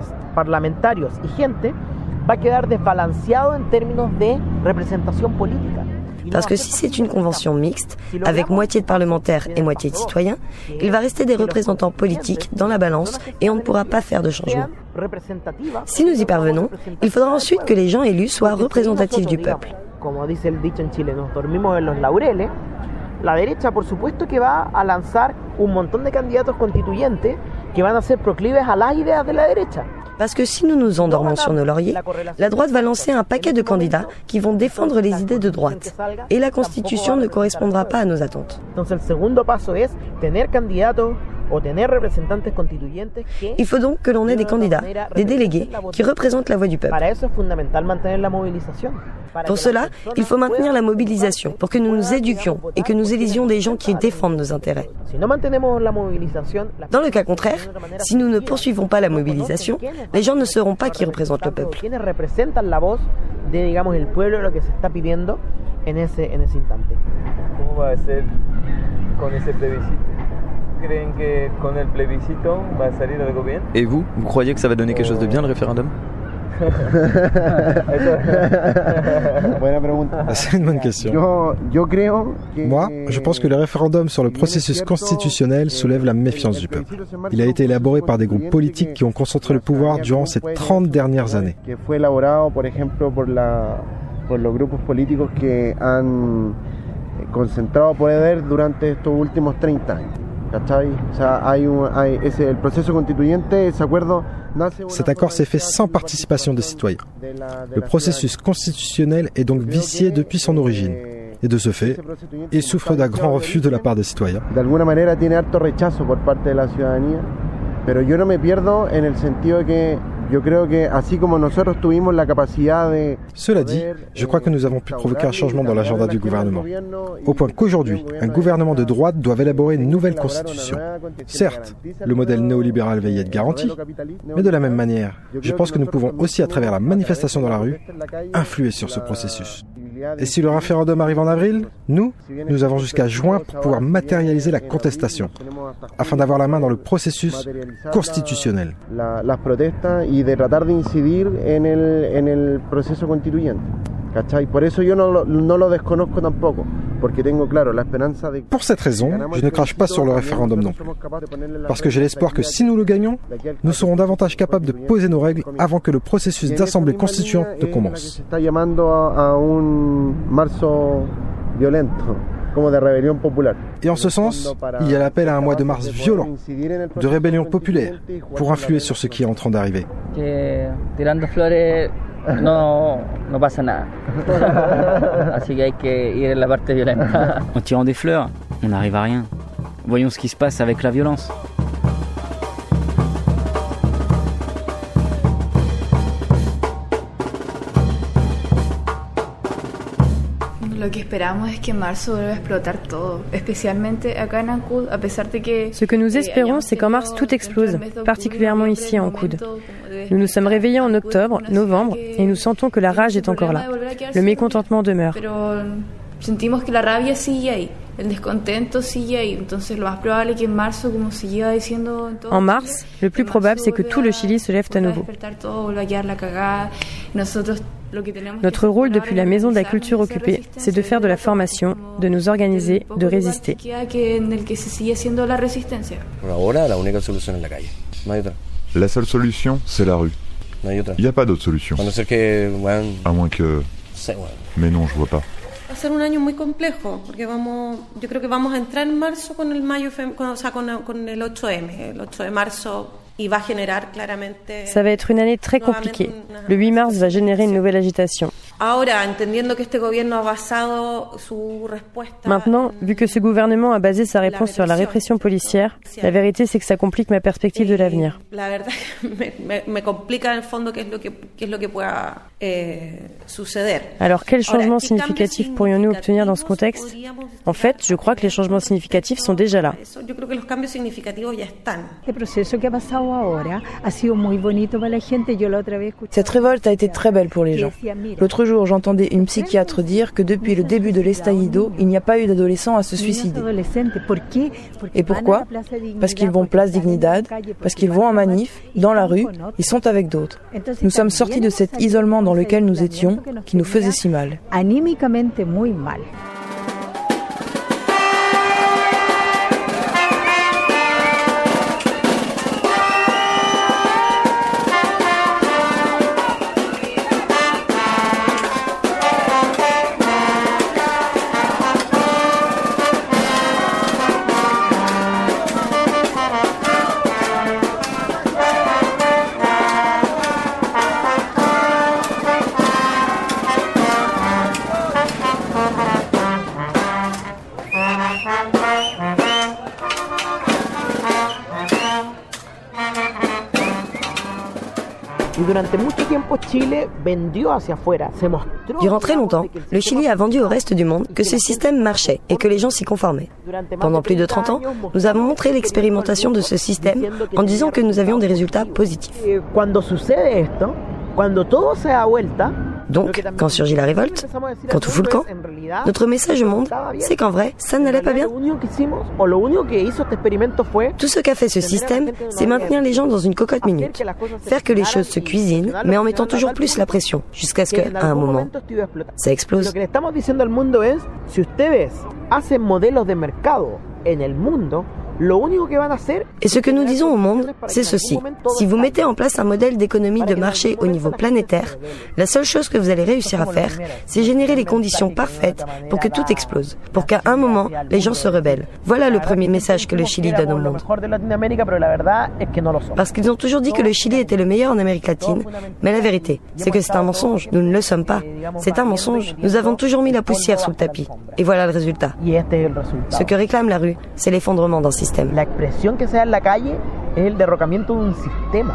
parlamentarios y gente, va a quedar desbalanceado en términos de representación política. Parce que si c'est une convention mixte, avec moitié de parlementaires et moitié de citoyens, il va rester des représentants politiques dans la balance et on ne pourra pas faire de changement. Si nous y parvenons, il faudra ensuite que les gens élus soient représentatifs du peuple. Como dice el dicho en Chile, nos dormimos en los laureles. La derecha, por supuesto, que va a lanzar un montón de candidatos constituyentes que van a ser proclives a las ideas de la derecha. Parce que si nous nous endormons sur nos lauriers, la droite va lancer un paquet de candidats qui vont défendre les idées de droite. Et la Constitution ne correspondra pas à nos attentes. Il faut donc que l'on ait des candidats, des délégués, qui représentent la voix du peuple. Pour cela, il faut maintenir la mobilisation pour que nous nous éduquions et que nous élisions des gens qui défendent nos intérêts. Dans le cas contraire, si nous ne poursuivons pas la mobilisation, les gens ne sauront pas qui représente le peuple. ¿Cómo va a ser con ese plebiscito? ¿Creen que con el plebiscito va a salir algo bien? Et vous, vous croyez que ça va donner quelque chose de bien le référendum? C'est une bonne question. Moi, je pense que le référendum sur le processus constitutionnel soulève la méfiance du peuple. Il a été élaboré par des groupes politiques qui ont concentré le pouvoir durant ces trente dernières années. Por los grupos políticos que han concentrado poder durante estos últimos treinta años. ¿Cachai? O sea, hay un, hay ese, el proceso constituyente, ese acuerdo nace. Cet accord s'est fait sans participation des citoyens. Le processus constitutionnel est donc vicié depuis son origine. Et de ce fait, il souffre d'un grand refus de la part des citoyens. De alguna manera tiene harto rechazo por parte de la ciudadanía, pero yo no me pierdo en el sentido de que yo creo que así como nosotros tuvimos la capacidad de... Cela dit, je crois que nous avons pu provoquer un changement dans l'agenda du gouvernement, au point qu'aujourd'hui, un gouvernement de droite doit élaborer une nouvelle constitution. Certes, le modèle néolibéral va y être garanti, mais de la même manière, je pense que nous pouvons aussi, à travers la manifestation dans la rue, influer sur ce processus. Et si le référendum arrive en avril, nous, nous avons jusqu'à juin pour pouvoir matérialiser la contestation, afin d'avoir la main dans le processus constitutionnel. Y de tratar de incidir en el, en el proceso constituyente. ¿Cachai? Por eso yo no lo, no lo desconozco tampoco, porque tengo claro la esperanza de... Pour cette raison, je ne crache pas sur le référendum non plus. Parce que j'ai l'espoir que si nous le gagnons, nous serons davantage capables de poser nos règles avant que le processus d'assemblée constituante ne commence. Está llamando a, a un marzo violento. Et en ce sens, il y a l'appel à un mois de mars violent, de rébellion populaire, pour influer sur ce qui est en train d'arriver. Tirando flores no, no pasa nada. Así que hay que ir en la parte violenta. En tirant des fleurs, on n'arrive à rien. Voyons ce qui se passe avec la violence. Lo que esperamos es que en marzo vuelva a explotar todo, especialmente acá en Ancud, a pesar de que... Ce que nous espérons, c'est qu'en mars tout explose, particulièrement ici à Ancud. Nous nous sommes réveillés en octobre, novembre, et nous sentons que la rage est encore là. Le mécontentement demeure. Sentimos que la rabia sigue ahí, el descontento sigue ahí, entonces lo más probable es que en marzo, como se lleva diciendo... En mars, le plus probable, c'est que tout le Chili se lève à nouveau. Notre rôle depuis la Maison de la Culture occupée, c'est de faire de la formation, de nous organiser, de résister. La seule solution, c'est la rue. Il n'y a pas d'autre solution. À moins que... Mais non, je vois pas. Va a ser un año muy complejo, porque vamos, yo creo que vamos a entrar en marzo con el mayo, con, o sea, con, con el ocho eme, el ocho de marzo, y va a generar claramente. Ça va être une année très compliquée. Le huit mars va générer une nouvelle agitation. Ahora, entendiendo que este gobierno ha basado su respuesta. Maintenant, vu que ce gouvernement a basé sa réponse sur la répression policière, la vérité c'est que ça complique ma perspective de l'avenir. La verdad me, me, me complica en el fondo qué es lo que qué es lo que pueda eh, suceder. Alors, quels changements significatifs pourrions-nous obtenir dans ce contexte? En fait, je crois que les changements significatifs sont déjà là. Yo creo que los cambios significativos ya están. El proceso que ha pasado ahora ha sido muy bonito para la gente. Yo la otra vez escuché. Cette révolte a été très belle pour les gens. L'autre L'autre jour, j'entendais une psychiatre dire que depuis le début de l'estallido, il n'y a pas eu d'adolescents à se suicider. Et pourquoi? Parce qu'ils vont place Dignidad, parce qu'ils vont en manif, dans la rue, ils sont avec d'autres. Nous sommes sortis de cet isolement dans lequel nous étions, qui nous faisait si mal. Durant très longtemps, le Chili a vendu au reste du monde que ce système marchait et que les gens s'y conformaient. Pendant plus de trente ans, nous avons montré l'expérimentation de ce système en disant que nous avions des résultats positifs. Donc, quand surgit la révolte, quand tout fout le camp, notre message au monde, c'est qu'en vrai, ça n'allait pas bien. Tout ce qu'a fait ce système, c'est maintenir les gens dans une cocotte minute, faire que les choses se cuisinent, mais en mettant toujours plus la pression, jusqu'à ce qu'à un moment, ça explose. Et ce que nous disons au monde, c'est ceci. Si vous mettez en place un modèle d'économie de marché au niveau planétaire, la seule chose que vous allez réussir à faire, c'est générer les conditions parfaites pour que tout explose, pour qu'à un moment, les gens se rebellent. Voilà le premier message que le Chili donne au monde. Parce qu'ils ont toujours dit que le Chili était le meilleur en Amérique latine, mais la vérité, c'est que c'est un mensonge. Nous ne le sommes pas. C'est un mensonge. Nous avons toujours mis la poussière sous le tapis. Et voilà le résultat. Ce que réclame la rue, c'est l'effondrement d'un système. La expresión que se da en la calle es el derrocamiento de un sistema.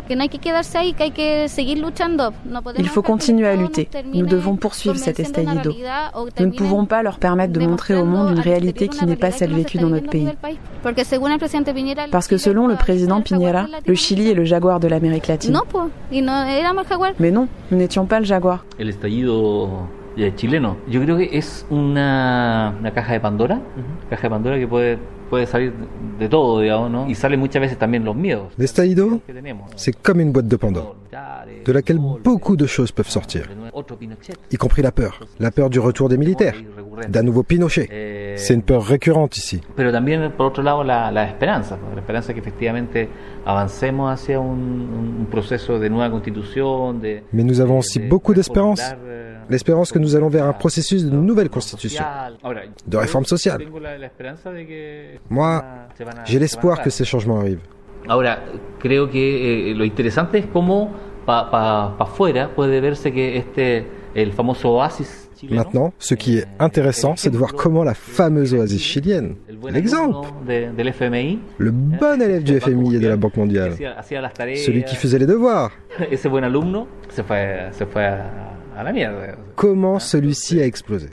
Il faut continuer à lutter. Nous devons poursuivre cet estallido. Nous ne pouvons pas leur permettre de montrer au monde une réalité qui n'est pas celle vécue dans notre pays. Parce que selon le président Piñera, le Chili est le jaguar de l'Amérique latine. Mais non, nous n'étions pas le jaguar. chileno. Yo creo que es una, una caja de Pandora, uh-huh. caja de Pandora que puede, puede salir de todo, digamos, ¿no? Y salen muchas veces también los miedos. L'estallido, c'est comme une boîte de Pandore, de laquelle beaucoup de choses peuvent sortir, y compris la peur, la peur du retour des militaires, d'un nouveau Pinochet. C'est une peur récurrente ici. Pero también, por otro lado, la, la esperanza, la esperanza que efectivamente avancemos hacia un, un proceso de nueva constitución. De, Mais nous avons aussi beaucoup d'espérance. L'espérance que nous allons vers un processus de nouvelle constitution, de réforme sociale. Moi, j'ai l'espoir que ces changements arrivent. Ahora, creo que eh, lo interesante es cómo pa, pa, pa fuera puede verse que este, el famoso oasis. Maintenant, ce qui est intéressant, c'est de voir comment la fameuse oasis chilienne, l'exemple, le bon élève du F M I et de la Banque mondiale, celui qui faisait les devoirs, comment celui-ci a explosé.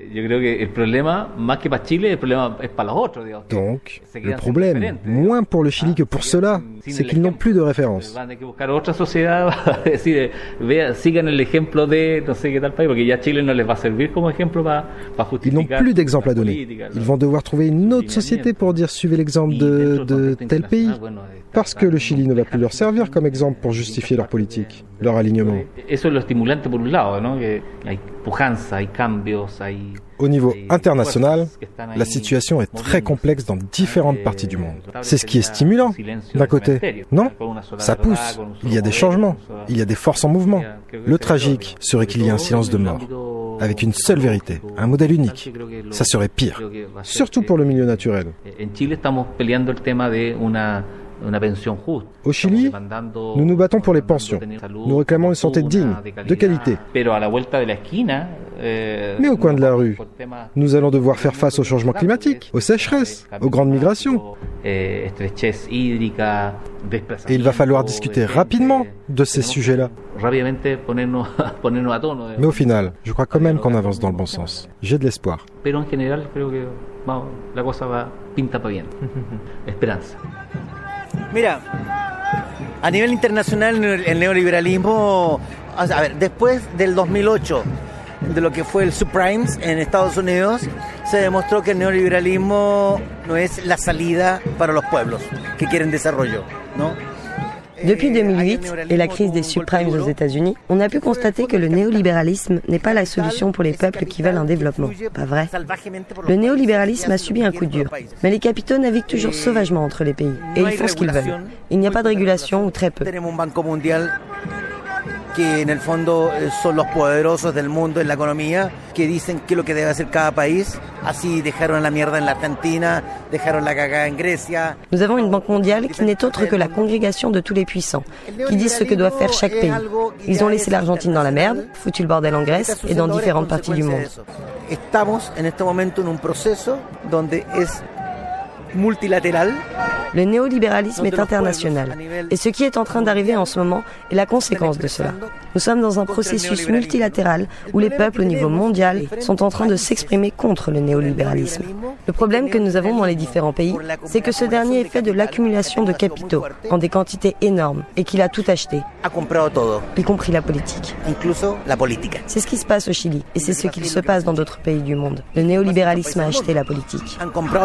Donc, le problème, moins pour le Chili que pour cela, c'est qu'ils n'ont plus de référence. Ils n'ont plus d'exemple à donner. Ils vont devoir trouver une autre société pour dire suivez l'exemple de, de tel pays. Parce que le Chili ne va plus leur servir comme exemple pour justifier leur politique, leur alignement. Au niveau international, la situation est très complexe dans différentes parties du monde. C'est ce qui est stimulant, d'un côté. Non, ça pousse. Il y a des changements. Il y a des forces en mouvement. Le tragique serait qu'il y ait un silence de mort. Avec une seule vérité, un modèle unique. Ça serait pire. Surtout pour le milieu naturel. Au Chili, nous nous battons pour les pensions. Nous réclamons une santé digne, de qualité. Mais au coin de la rue, nous allons devoir faire face au changement climatique, aux sécheresses, aux grandes migrations. Et il va falloir discuter rapidement de ces sujets-là. Mais au final, je crois quand même qu'on avance dans le bon sens. J'ai de l'espoir. Mira, a nivel internacional el neoliberalismo a ver, después del dos mil ocho, de lo que fue el subprimes en Estados Unidos, se demostró que el neoliberalismo no es la salida para los pueblos que quieren desarrollo, ¿no? Depuis deux mille huit et la crise des subprimes aux États-Unis, on a pu constater que le néolibéralisme n'est pas la solution pour les peuples qui veulent un développement. Pas vrai. Le néolibéralisme a subi un coup dur, mais les capitaux naviguent toujours sauvagement entre les pays et ils font ce qu'ils veulent. Il n'y a pas de régulation ou très peu. Que en el fondo son los poderosos del mundo en la economía, que dicen qué es lo que debe hacer cada país. Así dejaron la mierda en la Argentina, dejaron la cagada en Grecia. Nous avons une banque mondiale qui n'est autre que la congrégation de tous les puissants, qui disent ce que doit faire chaque pays. Ils ont laissé l'Argentine dans la merde, foutu le bordel en Grèce et dans différentes parties du monde. Estamos en este momento en un proceso donde es multilatéral. Le néolibéralisme est international et ce qui est en train d'arriver en ce moment est la conséquence de cela. Nous sommes dans un processus multilatéral où les peuples au niveau mondial sont en train de s'exprimer contre le néolibéralisme. Le problème que nous avons dans les différents pays, c'est que ce dernier est fait de l'accumulation de capitaux en des quantités énormes et qu'il a tout acheté, y compris la politique. C'est ce qui se passe au Chili et c'est ce qu'il se passe dans d'autres pays du monde. Le néolibéralisme a acheté la politique.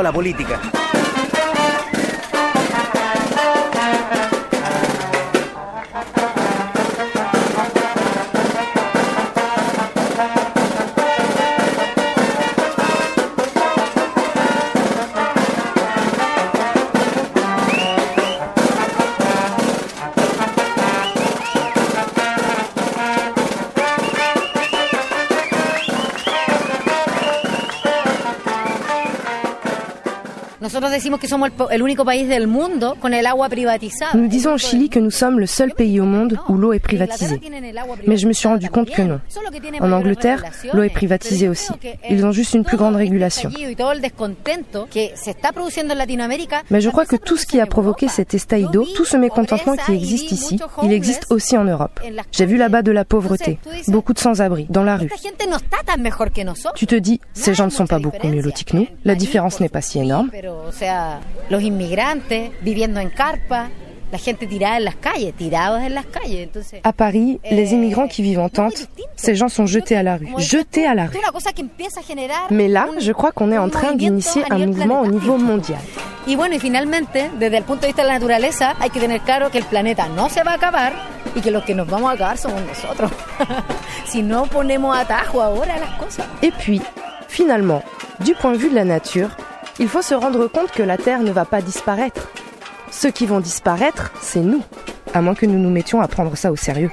Nous disons au Chili que nous sommes le seul pays au monde où l'eau est privatisée. Mais je me suis rendu compte que non. En Angleterre, l'eau est privatisée aussi. Ils ont juste une plus grande régulation. Mais je crois que tout ce qui a provoqué cet estallido, tout ce mécontentement qui existe ici, il existe aussi en Europe. J'ai vu là-bas de la pauvreté, beaucoup de sans-abri, dans la rue. Tu te dis, ces gens ne sont pas beaucoup mieux lotis que nous, la différence n'est pas si énorme. O sea, los inmigrantes viviendo en carpa, la gente tirada en las calles, tirados en las calles. Entonces, à Paris, les immigrants qui vivent en tente, ces gens sont jetés à la rue, jetés à la rue. Mais là, je crois qu'on est en train d'initier un mouvement au niveau mondial. Y bueno, y finalmente, desde el punto de vista de la naturaleza, hay que tener claro que el planeta no se va a acabar y que los que nos vamos a acabar somos nosotros. Si no ponemos atajo ahora a las cosas. Et puis, finalement, du point de vue de la nature, il faut se rendre compte que la Terre ne va pas disparaître. Ceux qui vont disparaître, c'est nous, à moins que nous nous mettions à prendre ça au sérieux.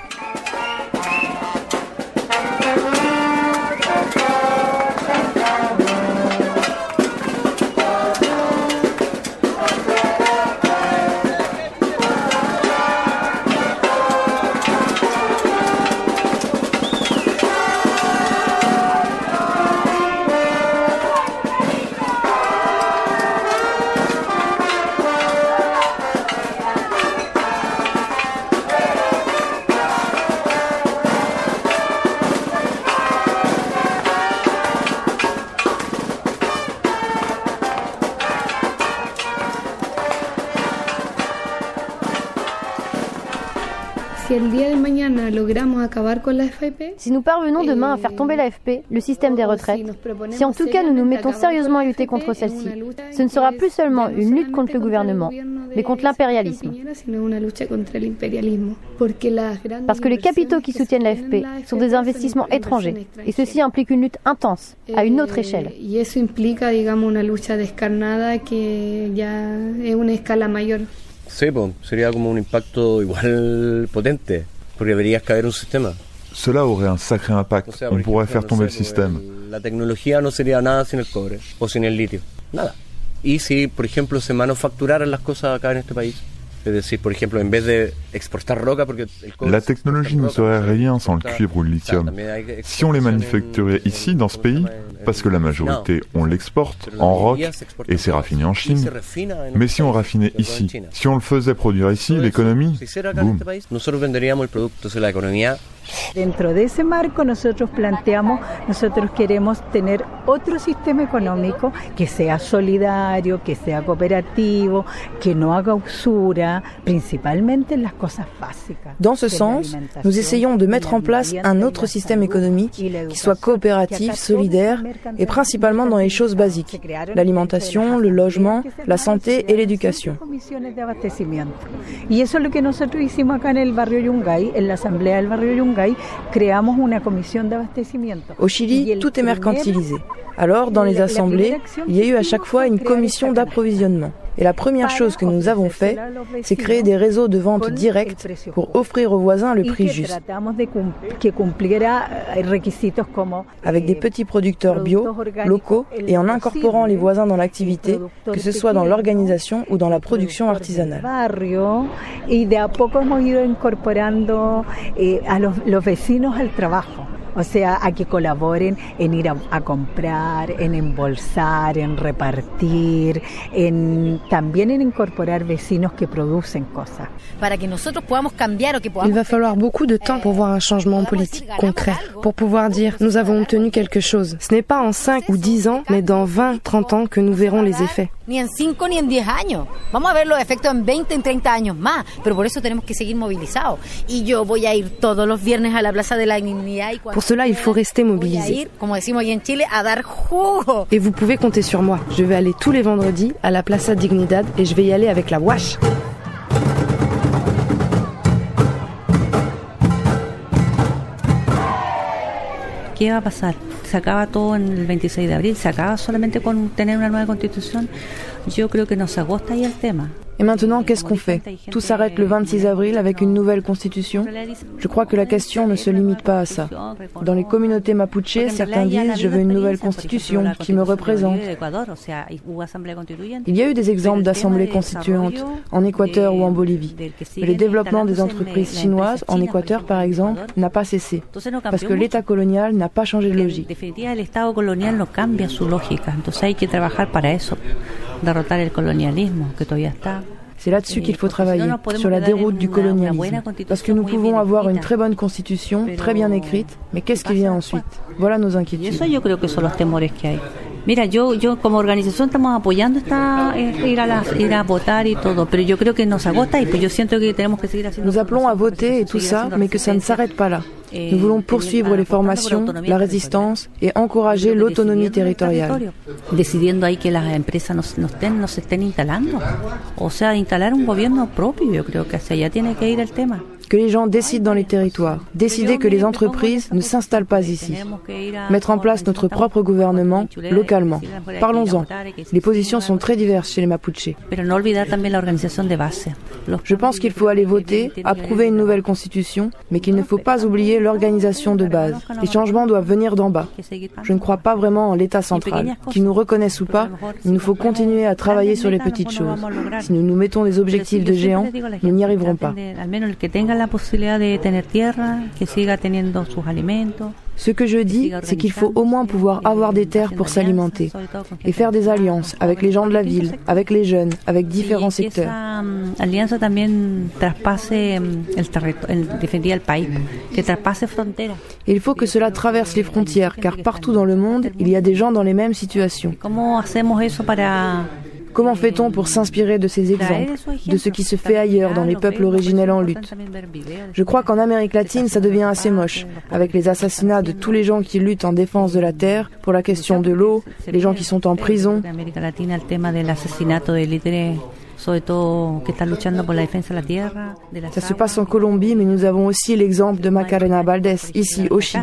Si nous parvenons demain à faire tomber l'A F P, le système des retraites, si en tout cas nous nous mettons sérieusement à lutter contre celle-ci, ce ne sera plus seulement une lutte contre le gouvernement, mais contre l'impérialisme. Parce que les capitaux qui soutiennent l'A F P sont des investissements étrangers, et ceci implique une lutte intense, à une autre échelle. Sí, pues, sería como un impacto igual potente, porque verías caer un sistema. Cela aurait un sacré impact. On pourrait faire tomber le système. La tecnología no sería nada sin el cobre o sin el litio. Nada. Y si, por ejemplo, se manufacturaran las cosas acá en este país, es decir, por ejemplo, en vez de exportar roca, porque el cobre... La technologie ne serait rien sans le cuivre ou le lithium. Si on les manufacturait ici, dans ce pays, parce que la majorité, on l'exporte en roc et c'est raffiné en Chine. Mais si on raffinait ici, si on le faisait produire ici, l'économie, boum. Nosotros venderíamos el producto, la economía Dentro de ese marco nosotros planteamos, nosotros queremos tener otro sistema económico que sea solidario, que sea cooperativo, que no haga usura, principalmente en las cosas básicas. Dans ce sens, nous essayons de mettre en place un autre système économique qui soit coopératif, solidaire et principalement dans les choses basiques, l'alimentation, le logement, la santé et l'éducation. Y eso es lo que nosotros hicimos acá en el barrio Yungay, en la asamblea del barrio Yungay, creamos una comisión de abastecimiento. Au Chili, tout est mercantilisé. Alors, dans les assemblées, il y a eu à chaque fois une commission d'approvisionnement. Et la première chose que nous avons fait, c'est créer des réseaux de vente directe pour offrir aux voisins le prix juste. Avec des petits producteurs bio, locaux, et en incorporant les voisins dans l'activité, que ce soit dans l'organisation ou dans la production artisanale. Et de a poco hemos ido incorporando a los vecinos al trabajo. O sea, a que colaboren en ir a, a comprar, en embolsar, en repartir, en, también en incorporar vecinos que producen cosas. Para que nosotros podamos cambiar o que podamos... Il va falloir beaucoup de temps pour voir un changement politique concret, pour pouvoir dire nous avons obtenu quelque chose. Ce n'est pas en cinq ou dix ans, mais dans vingt, trente ans que nous verrons les effets. Ni en cinco ni en diez años. Vamos a ver los efectos en veinte, en treinta años más, pero por eso tenemos que seguir movilizados. Y yo voy a ir todos los viernes a la Plaza de la Dignidad y cuando... Pour cela, il faut rester mobilisé. Et vous pouvez compter sur moi. Je vais aller tous les vendredis à la Plaza Dignidad et je vais y aller avec la wash. ¿Qué va a pasar? ¿Se acaba todo en el veintiséis de abril? ¿Se acaba solamente con tener una nueva constitución? Yo creo que nos agota ahí el tema. Et maintenant, qu'est-ce qu'on fait? Tout s'arrête le vingt-six avril avec une nouvelle constitution? Je crois que la question ne se limite pas à ça. Dans les communautés mapuches, certains disent « je veux une nouvelle constitution qui me représente ». Il y a eu des exemples d'assemblées constituantes en Équateur ou en Bolivie. Mais le développement des entreprises chinoises en Équateur, par exemple, n'a pas cessé. Parce que l'État colonial n'a pas changé de logique. Derrotar el colonialismo que todavía está. C'est là-dessus qu'il faut travailler, sur la déroute du colonialisme. Parce que nous pouvons avoir une très bonne constitution, très bien écrite, mais qu'est-ce qui vient ensuite? Voilà nos inquiétudes. Eso yo creo que son los temores que hay. Mira, yo, yo como organización estamos apoyando esta, ir, a la, ir a votar y todo, pero yo creo que nos agota y pues yo siento que tenemos que seguir haciendo. Nous appelons à voter et tout ça, mais que ça ne s'arrête pas là. Nous voulons poursuivre les formations, la résistance et encourager l'autonomie territoriale. Decidiendo ahí que las empresas no, no, estén, no se estén instalando. O sea, instalar un gobierno propio, yo creo que hacia allá tiene que ir el tema. Que les gens décident dans les territoires, décider que les entreprises ne s'installent pas ici. Mettre en place notre propre gouvernement, localement. Parlons-en. Les positions sont très diverses chez les Mapuches. Je pense qu'il faut aller voter, approuver une nouvelle constitution, mais qu'il ne faut pas oublier l'organisation de base. Les changements doivent venir d'en bas. Je ne crois pas vraiment en l'État central. Qu'il nous reconnaisse ou pas, il nous faut continuer à travailler sur les petites choses. Si nous nous mettons des objectifs de géants, nous n'y arriverons pas. La posibilidad de tener tierra, que siga teniendo sus alimentos. Ce que je dis, c'est qu'il faut au moins pouvoir avoir des terres pour s'alimenter et faire des alliances avec les gens de la ville, avec les jeunes, avec différents secteurs. Alianza también traspase el territorio, defendía el país, que traspase fronteras. Il faut que cela traverse les frontières, car partout dans le monde, il y a des gens dans les mêmes situations. ¿Cómo hacemos eso para Comment fait-on pour s'inspirer de ces exemples, de ce qui se fait ailleurs dans les peuples originels en lutte? Je crois qu'en Amérique latine, ça devient assez moche, avec les assassinats de tous les gens qui luttent en défense de la terre, pour la question de l'eau, les gens qui sont en prison. Ça se passe en Colombie, mais nous avons aussi l'exemple de Macarena Valdés, ici au Chili.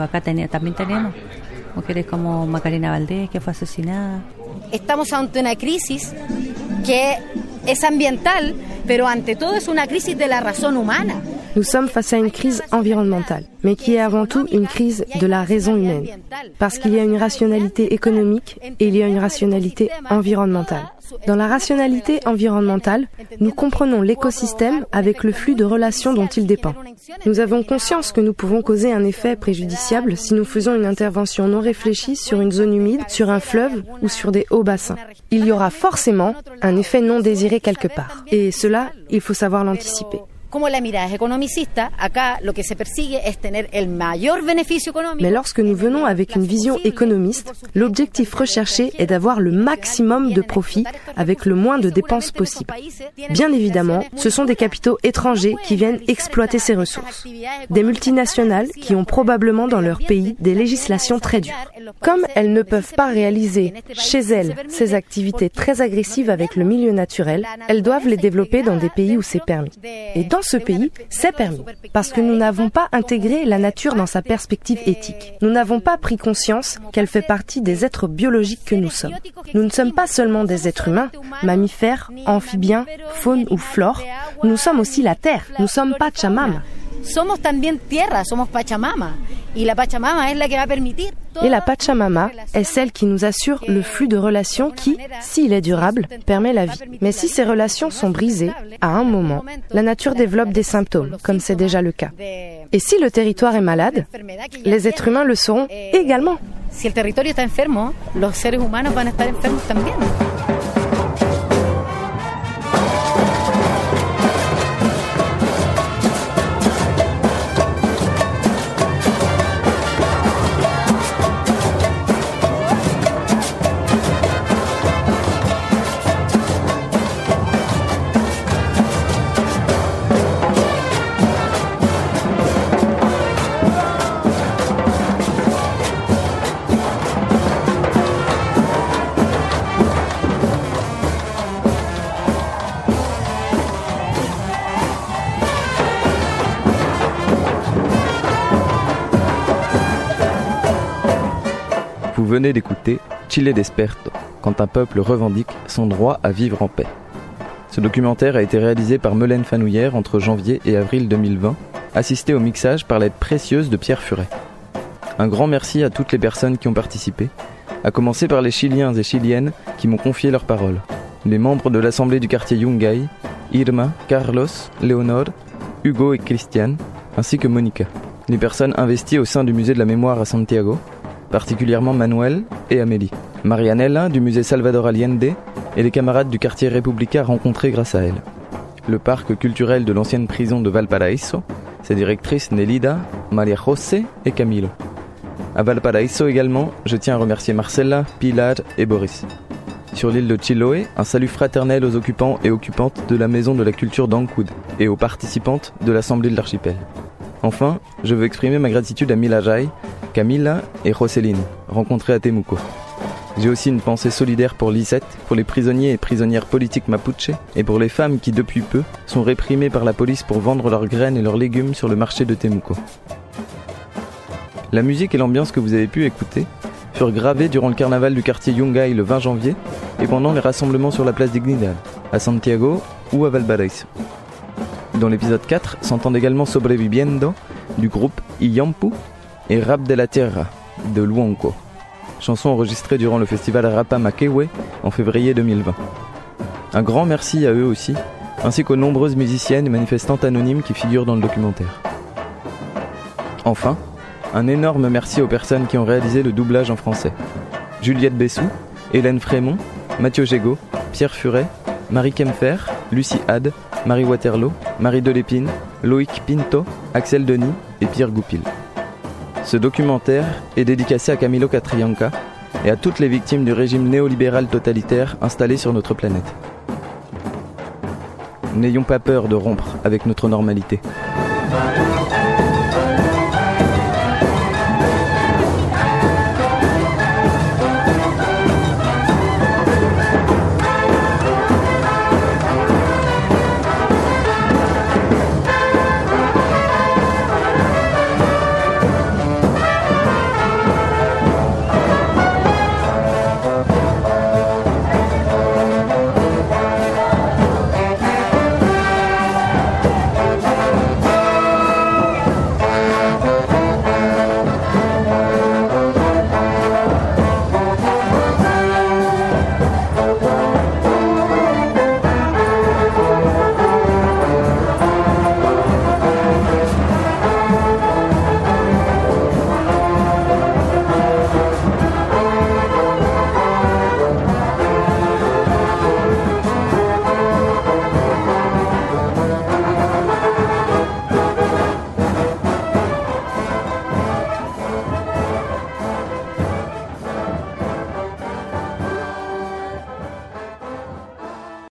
Como Macarena Valdés, que fue asesinada. Estamos ante una crisis que es ambiental, pero ante todo es una crisis de la razón humana. Nous sommes face à une crise environnementale, mais qui est avant tout une crise de la raison humaine. Parce qu'il y a une rationalité économique et il y a une rationalité environnementale. Dans la rationalité environnementale, nous comprenons l'écosystème avec le flux de relations dont il dépend. Nous avons conscience que nous pouvons causer un effet préjudiciable si nous faisons une intervention non réfléchie sur une zone humide, sur un fleuve ou sur des hauts bassins. Il y aura forcément un effet non désiré quelque part. Et cela, il faut savoir l'anticiper. Mais lorsque nous venons avec une vision économiste, l'objectif recherché est d'avoir le maximum de profit avec le moins de dépenses possible. Bien évidemment, ce sont des capitaux étrangers qui viennent exploiter ces ressources. Des multinationales qui ont probablement dans leur pays des législations très dures. Comme elles ne peuvent pas réaliser chez elles ces activités très agressives avec le milieu naturel, elles doivent les développer dans des pays où c'est permis. Et dans ce pays, c'est permis, parce que nous n'avons pas intégré la nature dans sa perspective éthique. Nous n'avons pas pris conscience qu'elle fait partie des êtres biologiques que nous sommes. Nous ne sommes pas seulement des êtres humains, mammifères, amphibiens, faune ou flore, nous sommes aussi la terre, nous sommes Pachamama. Somos también tierra, somos Pachamama. Y la Pachamama es la que va a permitir. Et la Pachamama est celle qui nous assure le flux de relations qui, s'il est durable, permet la vie. Mais si ces relations sont brisées, à un moment, la nature développe des symptômes, comme c'est déjà le cas. Et si le territoire est malade, les êtres humains le seront également. Si el territorio está enfermo, los seres humanos van a estar enfermos también. Vous venez d'écouter Chile Desperto, quand un peuple revendique son droit à vivre en paix. Ce documentaire a été réalisé par Melaine Fanouillère entre janvier et avril deux mille vingt, assisté au mixage par l'aide précieuse de Pierre Furet. Un grand merci à toutes les personnes qui ont participé, à commencer par les Chiliens et Chiliennes qui m'ont confié leurs paroles. Les membres de l'Assemblée du quartier Yungay, Irma, Carlos, Léonore, Hugo et Christiane, ainsi que Monica. Les personnes investies au sein du musée de la mémoire à Santiago, particulièrement Manuel et Amélie. Marianella du musée Salvador Allende et les camarades du quartier républicain rencontrés grâce à elle. Le parc culturel de l'ancienne prison de Valparaíso, ses directrices Nelida, Maria José et Camilo. À Valparaíso également, je tiens à remercier Marcella, Pilar et Boris. Sur l'île de Chiloé, un salut fraternel aux occupants et occupantes de la maison de la culture d'Ancud et aux participantes de l'Assemblée de l'archipel. Enfin, je veux exprimer ma gratitude à Milajay, Camila et Joseline, rencontrés à Temuco. J'ai aussi une pensée solidaire pour Lisette, pour les prisonniers et prisonnières politiques mapuche et pour les femmes qui, depuis peu, sont réprimées par la police pour vendre leurs graines et leurs légumes sur le marché de Temuco. La musique et l'ambiance que vous avez pu écouter furent gravées durant le carnaval du quartier Yungay le vingt janvier et pendant les rassemblements sur la place Dignidad, à Santiago ou à Valparaíso. Dans l'épisode quatre s'entendent également Sobreviviendo du groupe Iyampu et Rap de la Tierra de Luanco, chanson enregistrée durant le festival Rapa Makewe en février deux mille vingt. Un grand merci à eux aussi, ainsi qu'aux nombreuses musiciennes et manifestantes anonymes qui figurent dans le documentaire. Enfin, un énorme merci aux personnes qui ont réalisé le doublage en français. Juliette Bessou, Hélène Frémont, Mathieu Gégaud, Pierre Furet, Marie Kempfer, Lucie Had, Marie Waterloo, Marie Delépine, Loïc Pinto, Axel Denis et Pierre Goupil. Ce documentaire est dédicacé à Camilo Catrianca et à toutes les victimes du régime néolibéral totalitaire installé sur notre planète. N'ayons pas peur de rompre avec notre normalité.